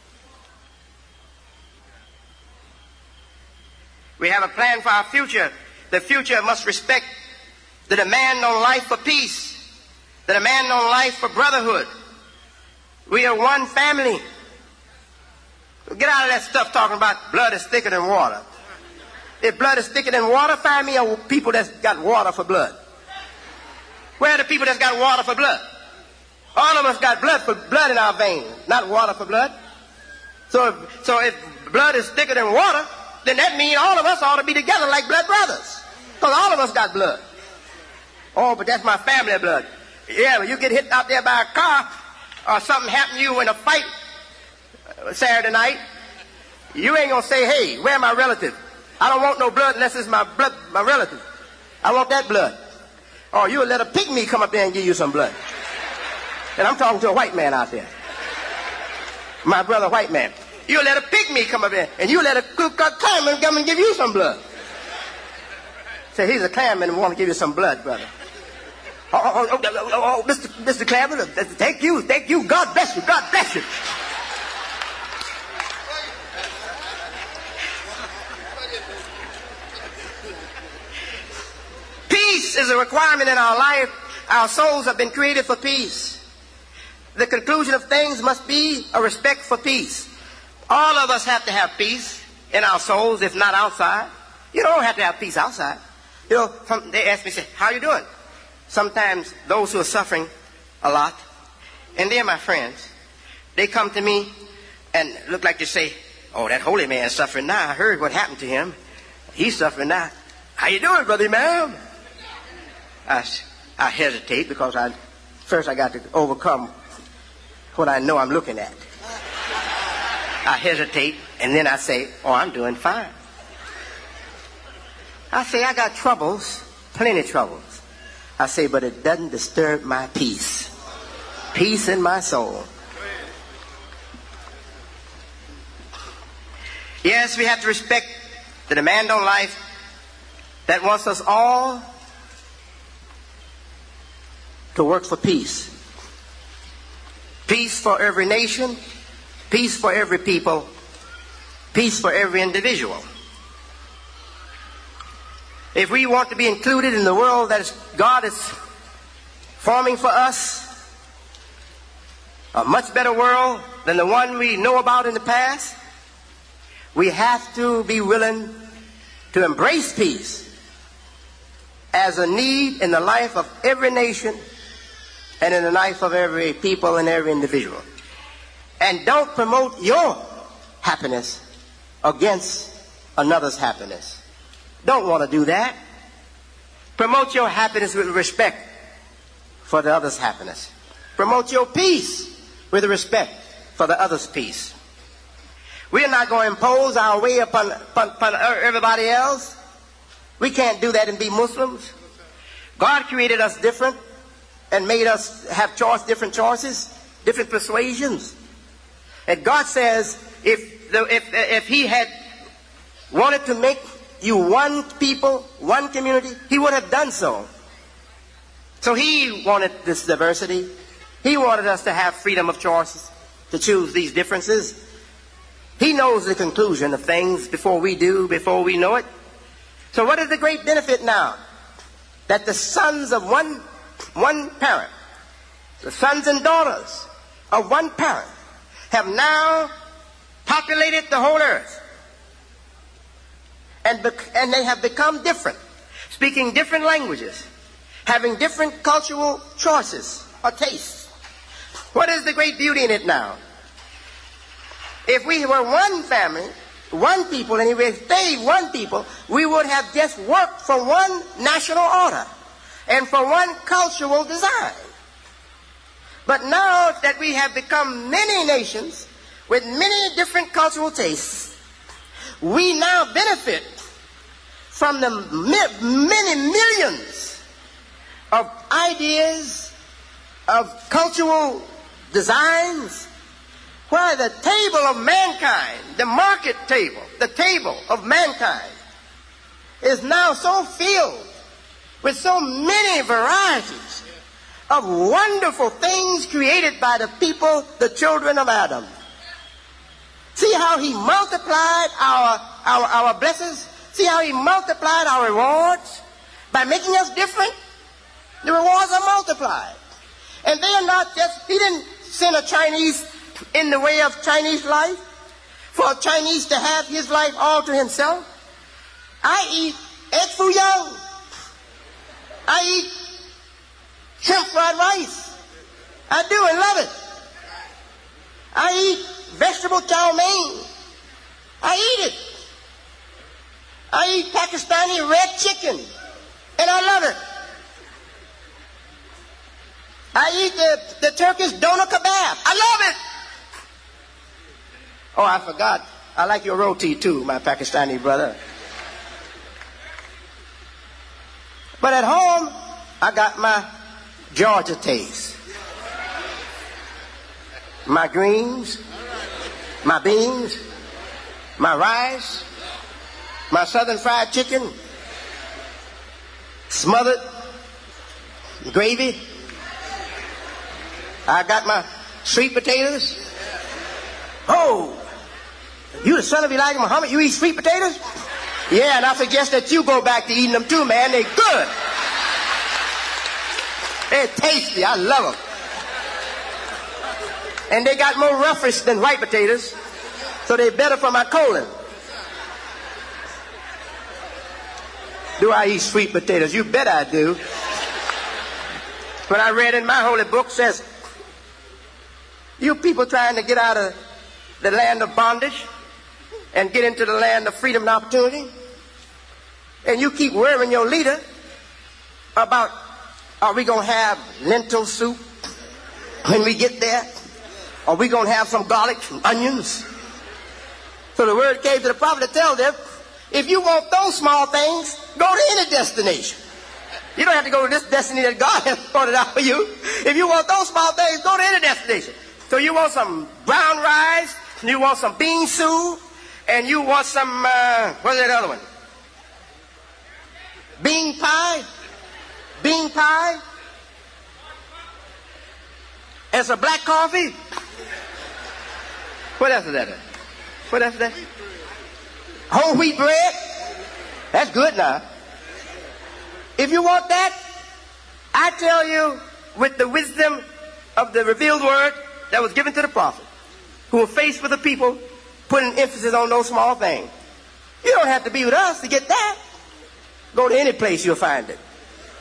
We have a plan for our future. The future must respect the demand on life for peace, the demand on life for brotherhood. We are one family. Get out of that stuff talking about blood is thicker than water. If blood is thicker than water, find me people that's got water for blood. Where are the people that's got water for blood? All of us got blood in our veins, not water for blood. So if blood is thicker than water, then that means all of us ought to be together like blood brothers. Because all of us got blood. Oh, but that's my family blood. Yeah, when you get hit out there by a car or something happened to you in a fight Saturday night, you ain't going to say, hey, where my relative? I don't want no blood unless it's my relative. I want that blood. Or you'll let a pygmy come up there and give you some blood. And I'm talking to a white man out there. My brother, white man. You'll let a pygmy come up there, and you let a Ku Klux Klanman come and give you some blood. Say, he's a Klanman and want to give you some blood, brother. Oh, Mr. Klanman, thank you. God bless you. God bless you. Peace is a requirement in our life. Our souls have been created for peace. The conclusion of things must be a respect for peace. All of us have to have peace in our souls, if not outside. You don't have to have peace outside. You know, they ask me, say, how you doing? Sometimes those who are suffering a lot, and they're my friends, they come to me and look like they say, oh, that holy man's suffering now. I heard what happened to him. He's suffering now. How you doing, brother Imam? I hesitate because first I got to overcome what I know I'm looking at. I hesitate, and then I say, oh, I'm doing fine. I say, I got troubles, plenty of troubles. I say, but it doesn't disturb my peace. Peace in my soul. Yes, we have to respect the demand on life that wants us all to work for peace. Peace for every nation, peace for every people, peace for every individual. If we want to be included in the world that God is forming for us, a much better world than the one we know about in the past, we have to be willing to embrace peace as a need in the life of every nation and in the life of every people and every individual. And don't promote your happiness against another's happiness. Don't want to do that. Promote your happiness with respect for the other's happiness. Promote your peace with respect for the other's peace. We're not going to impose our way upon everybody else. We can't do that and be Muslims. God created us different and made us have different choices, different persuasions. And God says, if He had wanted to make you one people, one community, He would have done so. So He wanted this diversity. He wanted us to have freedom of choices, to choose these differences. He knows the conclusion of things before we do, before we know it. So what is the great benefit now? That the sons of one parent, the sons and daughters of one parent, have now populated the whole earth. And they have become different, speaking different languages, having different cultural choices or tastes. What is the great beauty in it now? If we were one family, one people, and if we stayed one people, we would have just worked for one national order and for one cultural design. But now that we have become many nations with many different cultural tastes, we now benefit from the many millions of ideas of cultural designs where the table of mankind, the market table, the table of mankind is now so filled with so many varieties of wonderful things created by the people, the children of Adam. See how he multiplied our blessings? See how he multiplied our rewards? By making us different, the rewards are multiplied. And they are not just, he didn't send a Chinese in the way of Chinese life for a Chinese to have his life all to himself. I eat egg foo young. I eat shrimp fried rice. I do and love it. I eat vegetable chow mein. I eat it. I eat Pakistani red chicken, and I love it. I eat the Turkish doner kebab. I love it. Oh, I forgot. I like your roti too, my Pakistani brother. But at home, I got my Georgia taste. My greens, my beans, my rice, my southern fried chicken, smothered gravy. I got my sweet potatoes. Oh, you the son of Elijah Muhammad, you eat sweet potatoes? Yeah, and I suggest that you go back to eating them too, man. They're good. They're tasty. I love them. And they got more roughage than white potatoes, so they're better for my colon. Do I eat sweet potatoes? You bet I do. When I read in my holy book says, you people trying to get out of the land of bondage and get into the land of freedom and opportunity, and you keep worrying your leader about, are we going to have lentil soup when we get there? Are we going to have some garlic, some onions? So the word came to the prophet to tell them, if you want those small things, go to any destination. You don't have to go to this destination that God has sorted out for you. If you want those small things, go to any destination. So you want some brown rice, and you want some bean soup, and you want some, what's that other one? Bean pie. Bean pie. And some black coffee. What else is that? What else is that? Whole wheat bread. That's good now. If you want that, I tell you, with the wisdom of the revealed word that was given to the prophet, who were faced with the people putting emphasis on those small things. You don't have to be with us to get that. Go to any place, you'll find it.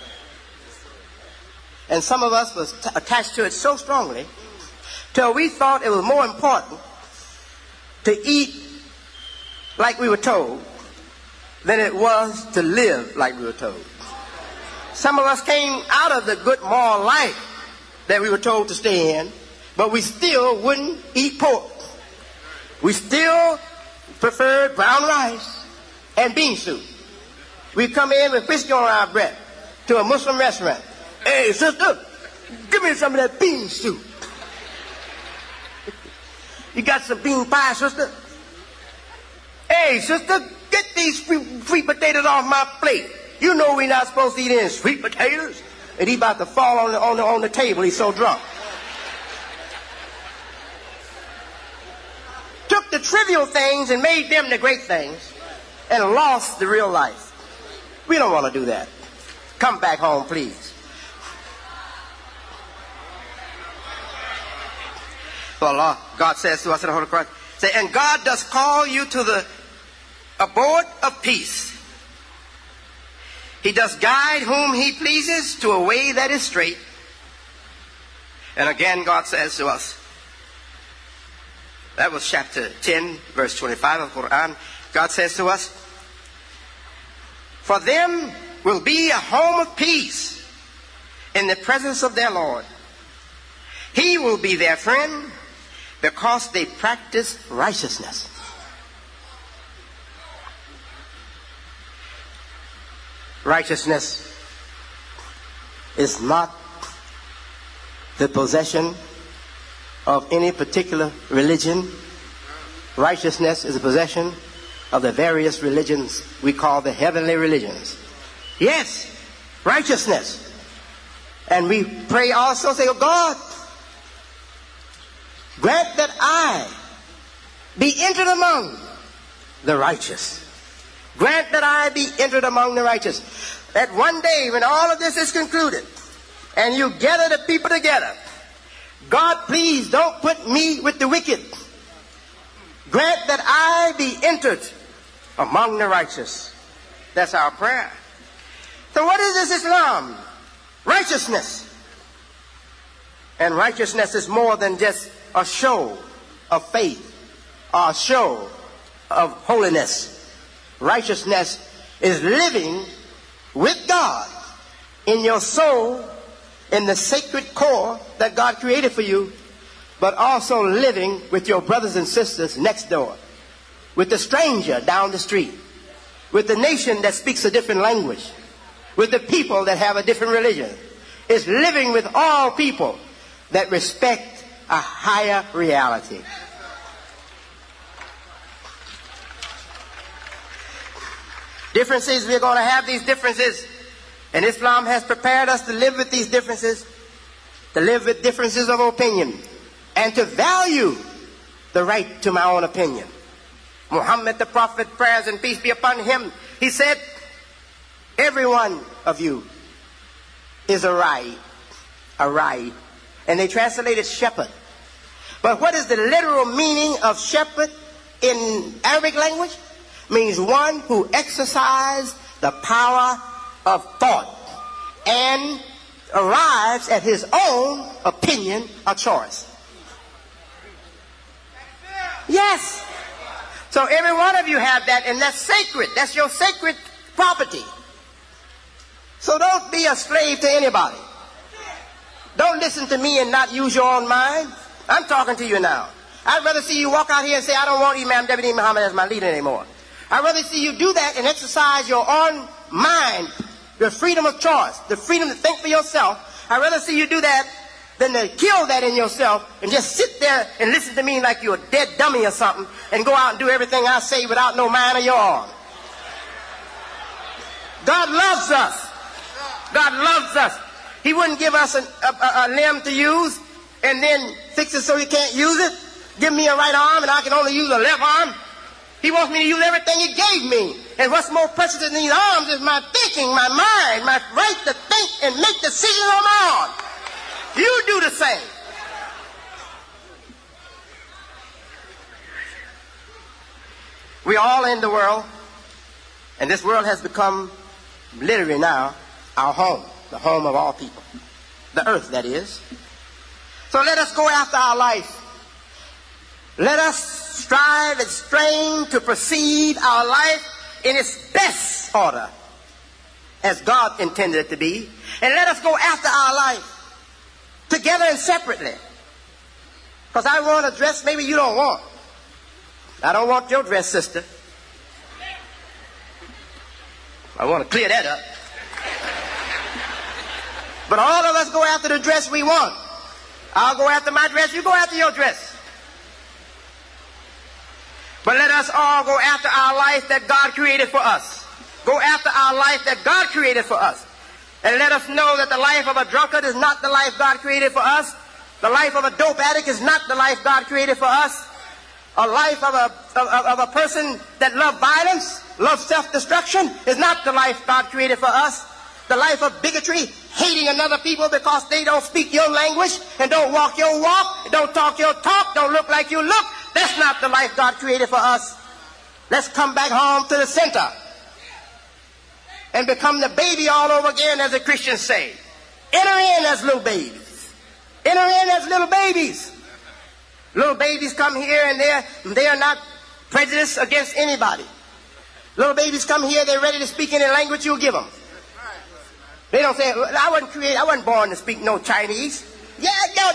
And some of us was attached to it so strongly till we thought it was more important to eat like we were told than it was to live like we were told. Some of us came out of the good moral life that we were told to stay in, but we still wouldn't eat pork. We still preferred brown rice and bean soup. We come in with whiskey on our breath to a Muslim restaurant. Hey, sister, give me some of that bean soup. You got some bean pie, sister? Hey, sister, get these sweet potatoes off my plate. You know we're not supposed to eat any sweet potatoes. And he about to fall on the table. He's so drunk. Took the trivial things and made them the great things and lost the real life. We don't want to do that. Come back home, please. Well, God says to us in the Holy Christ, say, and God does call you to the abode of peace. He does guide whom he pleases to a way that is straight. And again, God says to us, that was chapter 10, verse 25 of the Quran. God says to us, for them will be a home of peace in the presence of their Lord. He will be their friend because they practice righteousness. Righteousness is not the possession of any particular religion. Righteousness is a possession of the various religions we call the heavenly religions. Yes, righteousness. And we pray also, say, oh God, grant that I be entered among the righteous. Grant that I be entered among the righteous. That one day when all of this is concluded and you gather the people together, God, please don't put me with the wicked. Grant that I be entered among the righteous. That's our prayer. So what is this Islam? Righteousness. And righteousness is more than just a show of faith or a show of holiness. Righteousness is living with God in your soul, in the sacred core that God created for you, but also living with your brothers and sisters next door, with the stranger down the street, with the nation that speaks a different language, with the people that have a different religion. It's living with all people that respect a higher reality. Differences, we're going to have these differences. And Islam has prepared us to live with these differences, to live with differences of opinion, and to value the right to my own opinion. Muhammad, the Prophet, prayers and peace be upon him, he said, every one of you is a rai. And they translated shepherd. But what is the literal meaning of shepherd in Arabic language? Means one who exercises the power of thought and arrives at his own opinion or choice. Yes. So every one of you have that, and that's sacred. That's your sacred property. So don't be a slave to anybody. Don't listen to me and not use your own mind. I'm talking to you now. I'd rather see you walk out here and say, I don't want Imam Deputy Muhammad as my leader anymore. I'd rather see you do that and exercise your own mind, the freedom of choice, the freedom to think for yourself. I'd rather see you do that than to kill that in yourself and just sit there and listen to me like you're a dead dummy or something and go out and do everything I say without no mind of your own. God loves us. God loves us. He wouldn't give us a limb to use and then fix it so he can't use it. Give me a right arm and I can only use a left arm. He wants me to use everything he gave me. And what's more precious than these arms is my thinking, my mind, my right to think and make decisions on my own. You do the same. We're all in the world, and this world has become literally now our home, the home of all people. The earth, that is. So let us go after our life. Let us strive and strain to proceed our life in its best order, as God intended it to be. And let us go after our life together and separately. Because I want a dress maybe you don't want. I don't want your dress, sister. I want to clear that up. But all of us go after the dress we want. I'll go after my dress, you go after your dress. But let us all go after our life that God created for us. Go after our life that God created for us. And let us know that the life of a drunkard is not the life God created for us. The life of a dope addict is not the life God created for us. A life of a person that loves violence, loves self-destruction, is not the life God created for us. The life of bigotry, hating another people because they don't speak your language and don't walk your walk, don't talk your talk, don't look like you look, that's not the life God created for us. Let's come back home to the center and become the baby all over again, as the Christians say. Enter in as little babies. Enter in as little babies. Little babies come here and they are not prejudiced against anybody. Little babies come here, they're ready to speak any language you'll give them. They don't say, I wasn't born to speak no Chinese. Yeah, no.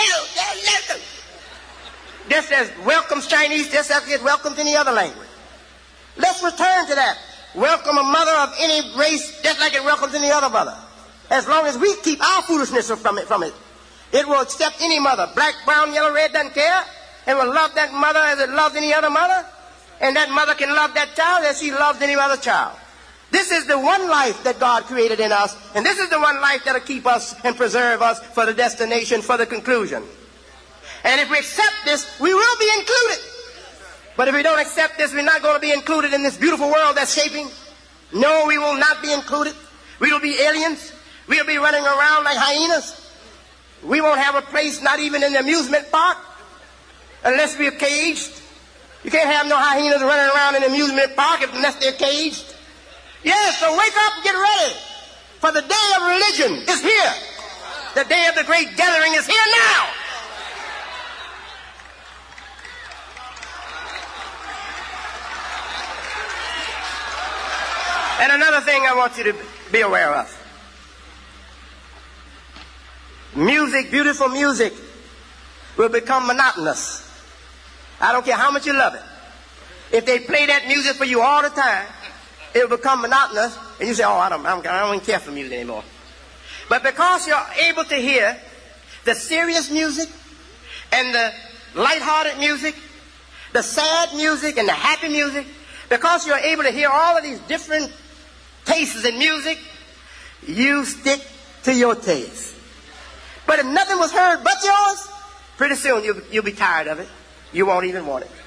Just as welcomes Chinese, just as it welcomes any other language. Let's return to that. Welcome a mother of any race just like it welcomes any other mother. As long as we keep our foolishness from it. It will accept any mother, black, brown, yellow, red, doesn't care. It will love that mother as it loves any other mother. And that mother can love that child as she loves any other child. This is the one life that God created in us. And this is the one life that will keep us and preserve us for the destination, for the conclusion. And if we accept this, we will be included. But if we don't accept this, we're not going to be included in this beautiful world that's shaping. No, we will not be included. We will be aliens. We'll be running around like hyenas. We won't have a place, not even in the amusement park, unless we're caged. You can't have no hyenas running around in the amusement park unless they're caged. Yes, so wake up and get ready. For the day of religion is here. The day of the great gathering is here now. And another thing I want you to be aware of. Music, beautiful music, will become monotonous. I don't care how much you love it. If they play that music for you all the time, it will become monotonous, and you say, oh, I don't even care for music anymore. But because you're able to hear the serious music and the lighthearted music, the sad music and the happy music, because you're able to hear all of these different tastes in music, you stick to your taste. But if nothing was heard but yours, pretty soon you'll be tired of it. You won't even want it.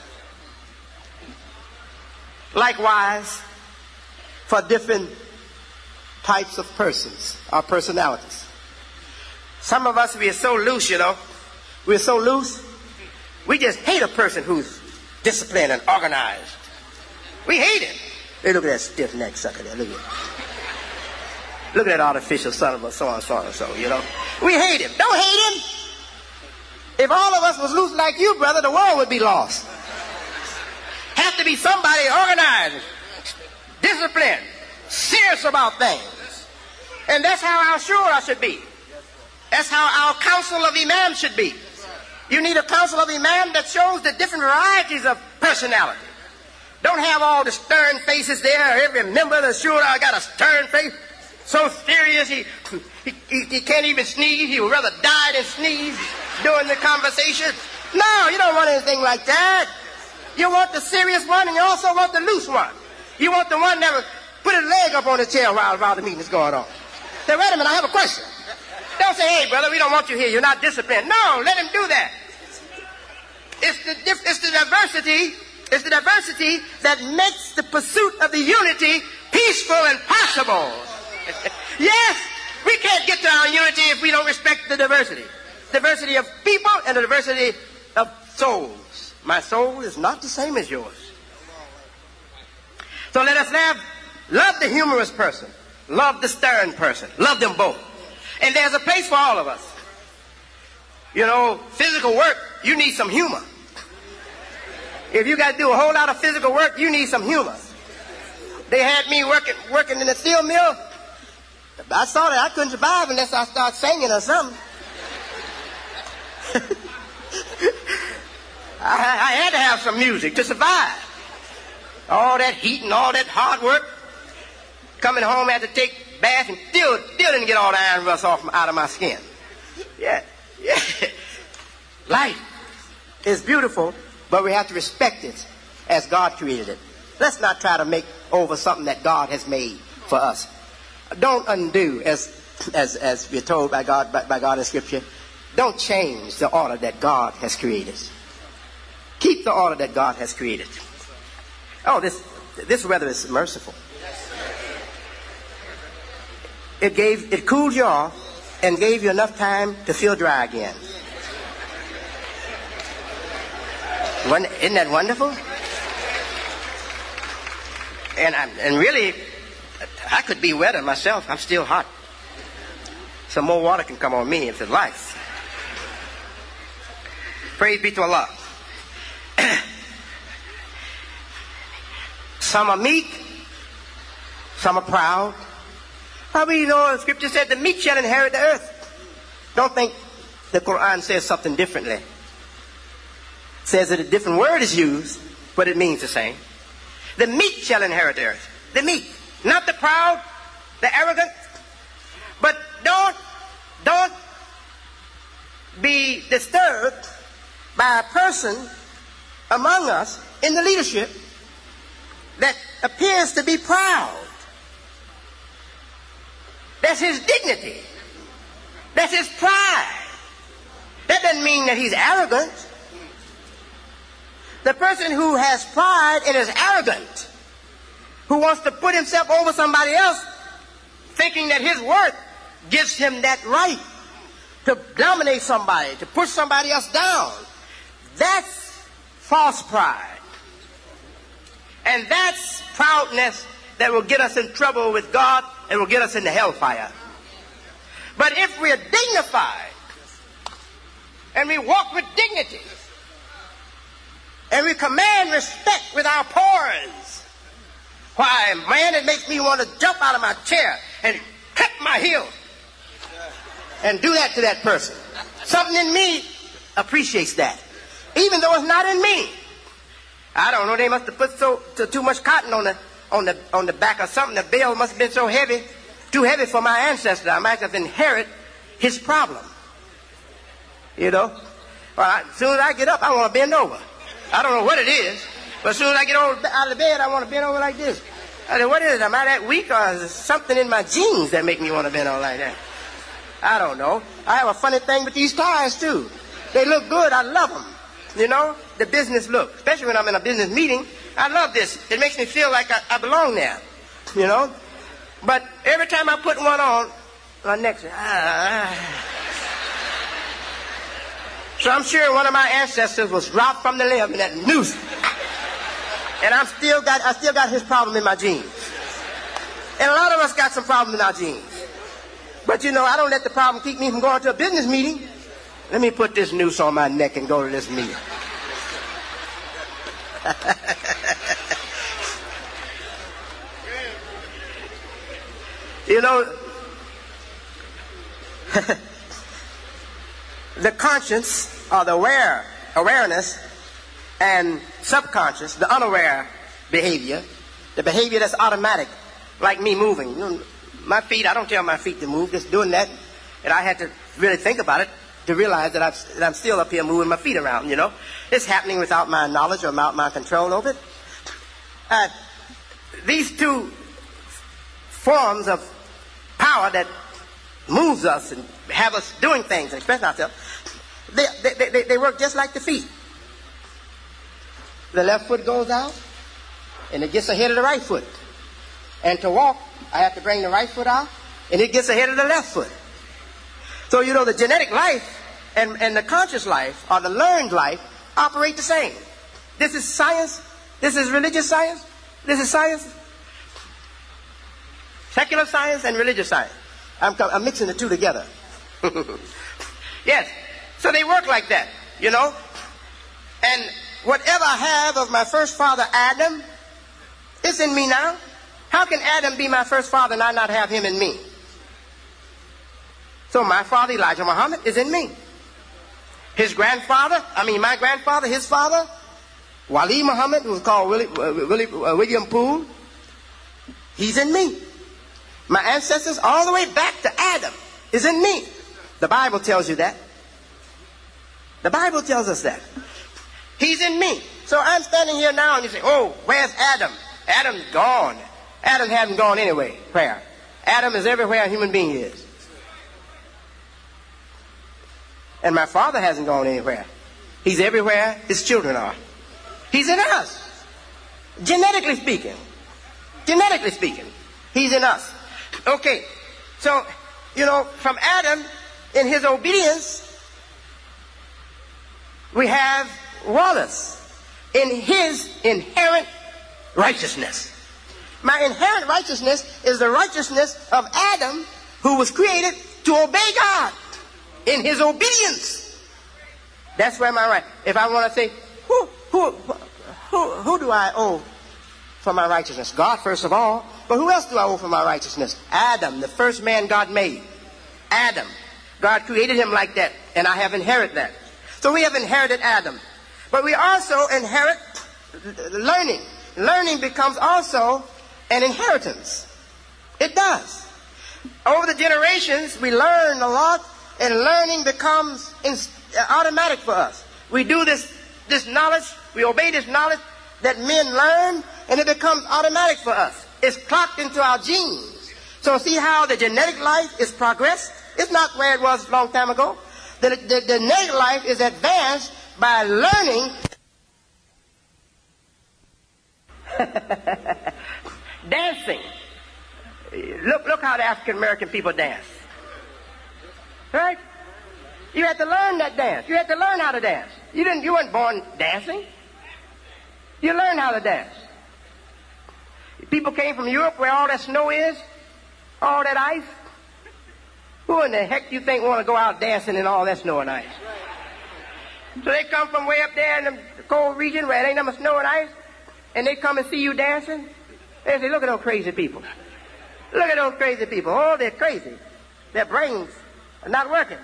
Likewise, for different types of persons or personalities. Some of us, we are so loose, you know. We're so loose. We just hate a person who's disciplined and organized. We hate him. Hey, look at that stiff-necked sucker there. Look at it. Look at that artificial son of a so-and-so, you know. We hate him. Don't hate him. If all of us was loose like you, brother, the world would be lost. Have to be somebody organized, disciplined, serious about things. And that's how our shura should be. That's how our council of imams should be. You need a council of imams that shows the different varieties of personality. Don't have all the stern faces there. Every member of the shura got a stern face. So serious, he can't even sneeze. He would rather die than sneeze during the conversation. No, you don't want anything like that. You want the serious one, and you also want the loose one. You want the one that will put his leg up on the chair while the meeting is going on. Say, wait a minute, I have a question. Don't say, hey, brother, we don't want you here. You're not disciplined. No, let him do that. It's the diversity. It's the diversity that makes the pursuit of the unity peaceful and possible. Yes, we can't get to our unity if we don't respect the diversity. Diversity of people and the diversity of souls. My soul is not the same as yours. So let us love the humorous person, love the stern person, love them both. And there's a place for all of us. You know, physical work, you need some humor. If you got to do a whole lot of physical work, you need some humor. They had me working in the steel mill. I saw that I couldn't survive unless I start singing or something. I had to have some music to survive. All that heat and all that hard work. Coming home, I had to take bath and still didn't get all the iron rust out of my skin. Yeah. Life is beautiful, but we have to respect it as God created it. Let's not try to make over something that God has made for us. Don't undo, as we're told by God in Scripture. Don't change the order that God has created. Keep the order that God has created. Oh, this weather is merciful. It cooled you off and gave you enough time to feel dry again. Isn't that wonderful? And really, I could be wetter myself. I'm still hot. Some more water can come on me if it likes. Praise be to Allah. Some are meek. Some are proud. How do you know the Scripture said the meek shall inherit the earth? Don't think the Quran says something differently. It says that a different word is used, but it means the same. The meek shall inherit the earth. The meek. Not the proud, the arrogant. But don't disturbed by a person among us in the leadership that appears to be proud. That's his dignity. That's his pride. That doesn't mean that he's arrogant. The person who has pride and is arrogant, who wants to put himself over somebody else, thinking that his worth gives him that right to dominate somebody, to push somebody else down. That's false pride. And that's proudness that will get us in trouble with God and will get us into hellfire. But if we're dignified and we walk with dignity and we command respect with our pores, why, man, it makes me want to jump out of my chair and cut my heel and do that to that person. Something in me appreciates that, even though it's not in me. I don't know, they must have put too much cotton on the back or something. The bale must have been so heavy, too heavy for my ancestor. I might have inherited his problem. You know? Well, as soon as I get up, I want to bend over. I don't know what it is, but as soon as I get out of the bed, I want to bend over like this. I said, what is it? Am I that weak, or is there something in my genes that make me want to bend over like that? I don't know. I have a funny thing with these ties, too. They look good. I love them. You know, the business look. Especially when I'm in a business meeting. I love this. It makes me feel like I belong there. You know? But every time I put one on, my neck says, So I'm sure one of my ancestors was dropped from the limb in that noose. And I still got his problem in my genes. And a lot of us got some problem in our genes. But you know, I don't let the problem keep me from going to a business meeting. Let me put this noose on my neck and go to this meeting. You know, the conscience or the awareness and subconscious, the unaware behavior, the behavior that's automatic, like me moving. You know, my feet, I don't tell my feet to move, just doing that. And I had to really think about it to realize that I'm still up here moving my feet around, you know. It's happening without my knowledge or without my control over it. These two forms of power that moves us and have us doing things and express ourselves, they work just like the feet. The left foot goes out and it gets ahead of the right foot. And to walk, I have to bring the right foot out and it gets ahead of the left foot. So, you know, the genetic life and the conscious life or the learned life operate the same. This is science. This is religious science. This is science. Secular science and religious science. I'm mixing the two together. Yes. So they work like that, you know. And whatever I have of my first father, Adam, it's in me now. How can Adam be my first father and I not have him in me? So my father, Elijah Muhammad, is in me. My grandfather, his father, Wali Muhammad, who was called William Poole, he's in me. My ancestors all the way back to Adam is in me. The Bible tells you that. The Bible tells us that. He's in me. So I'm standing here now and you say, oh, where's Adam? Adam's gone. Adam hasn't gone anyway. Where? Adam is everywhere a human being is. And my father hasn't gone anywhere. He's everywhere his children are. He's in us. Genetically speaking. He's in us. Okay. So, you know, from Adam, in his obedience, we have Wallace in his inherent righteousness. My inherent righteousness is the righteousness of Adam, who was created to obey God in his obedience. That's where my right. If I want to say, who do I owe for my righteousness? God, first of all. But who else do I owe for my righteousness? Adam, the first man God made. Adam. God created him like that, and I have inherited that. So we have inherited Adam. But we also inherit learning. Learning becomes also an inheritance. It does. Over the generations, we learn a lot, and learning becomes automatic for us. We do this knowledge, we obey this knowledge that men learn, and it becomes automatic for us. It's clocked into our genes. So see how the genetic life is progressed? It's not where it was a long time ago. The genetic life is advanced by learning. Dancing. Look how the African American people dance. Right? You had to learn that dance. You had to learn how to dance. You weren't born dancing. You learned how to dance. People came from Europe where all that snow is, all that ice. Who in the heck do you think want to go out dancing in all that snow and ice? So they come from way up there in the cold region where there ain't no snow and ice, and they come and see you dancing. They say, look at those crazy people. Look at those crazy people. Oh, they're crazy. Their brains are not working.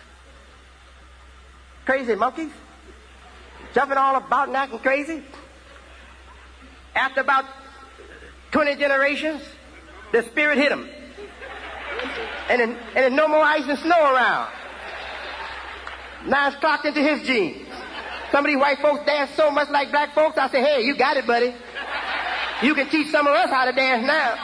Crazy monkeys. Jumping all about and acting crazy. After about 20 generations, the spirit hit them. And there's no more ice and snow around. Now it's clocked into his genes. Some of these white folks dance so much like black folks, I say, hey, you got it, buddy. You can teach some of us how to dance now.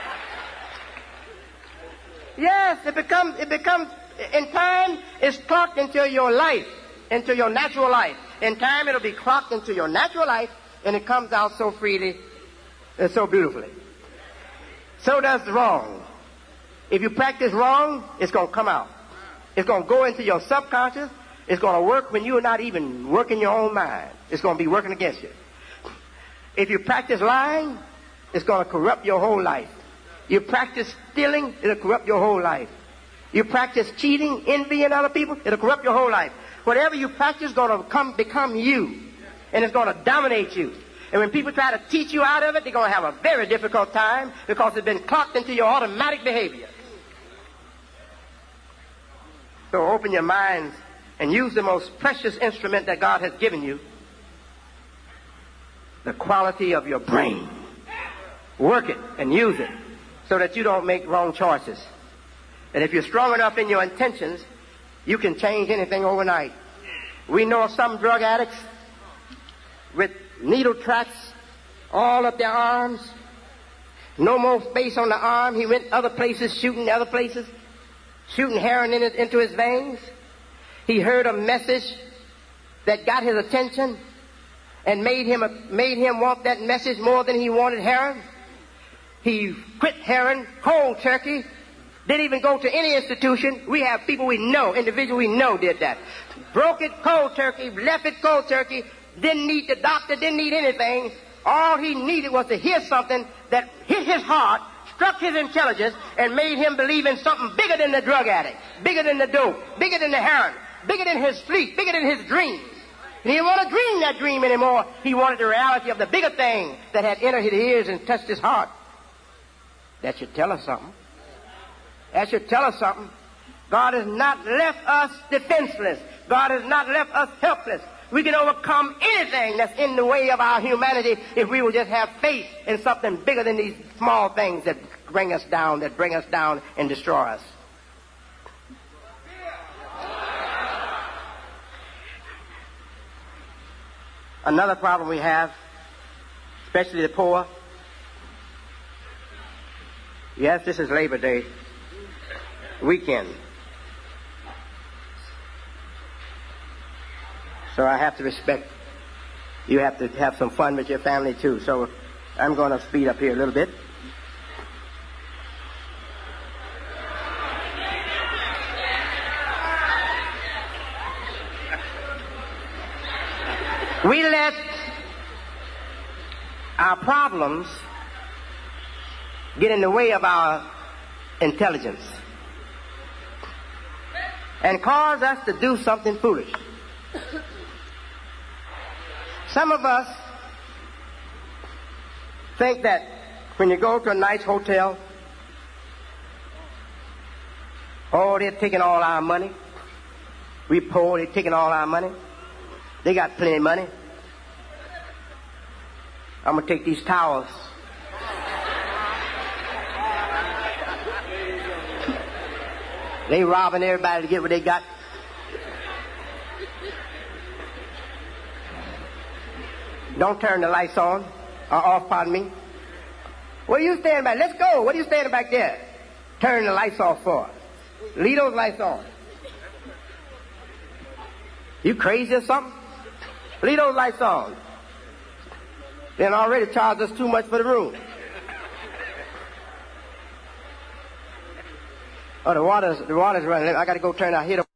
Yes, it becomes, in time, it's clocked into your life, into your natural life. In time, it'll be clocked into your natural life, and it comes out so freely and so beautifully. So does wrong. If you practice wrong, it's going to come out. It's going to go into your subconscious. It's going to work when you're not even working your own mind. It's going to be working against you. If you practice lying, it's going to corrupt your whole life. You practice stealing, it'll corrupt your whole life. You practice cheating, envying other people, it'll corrupt your whole life. Whatever you practice is going to become you. And it's going to dominate you. And when people try to teach you out of it, they're going to have a very difficult time because it's been clocked into your automatic behavior. So open your minds and use the most precious instrument that God has given you, the quality of your brain. Work it and use it so that you don't make wrong choices. And if you're strong enough in your intentions, you can change anything overnight. We know of some drug addicts with needle tracks all up their arms. No more space on the arm. He went other places, shooting other places, shooting heroin into his veins. He heard a message that got his attention and made him want that message more than he wanted heroin. He quit heroin cold turkey. Didn't even go to any institution. We have people we know, individuals we know did that. Broke it cold turkey, left it cold turkey, didn't need the doctor, didn't need anything. All he needed was to hear something that hit his heart, struck his intelligence, and made him believe in something bigger than the drug addict, bigger than the dope, bigger than the heroin, bigger than his sleep, bigger than his dreams. And he didn't want to dream that dream anymore. He wanted the reality of the bigger thing that had entered his ears and touched his heart. That should tell us something. That should tell us something. God has not left us defenseless. God has not left us helpless. We can overcome anything that's in the way of our humanity if we will just have faith in something bigger than these small things that bring us down and destroy us. Another problem we have, especially the poor. Yes, this is Labor Day weekend. So I have to respect. You have to have some fun with your family too. So I'm going to speed up here a little bit. We let our problems get in the way of our intelligence and cause us to do something foolish. Some of us think that when you go to a nice hotel, oh, they're taking all our money. We poor, they're taking all our money. They got plenty of money. I'm going to take these towels. They robbing everybody to get what they got. Don't turn the lights on or off, pardon me. What are you standing back? Let's go. What are you standing back there? Turn the lights off for. Leave those lights on. You crazy or something? Leave those lights on. They already charged us too much for the room. Oh, the water's running. I got to go turn out here.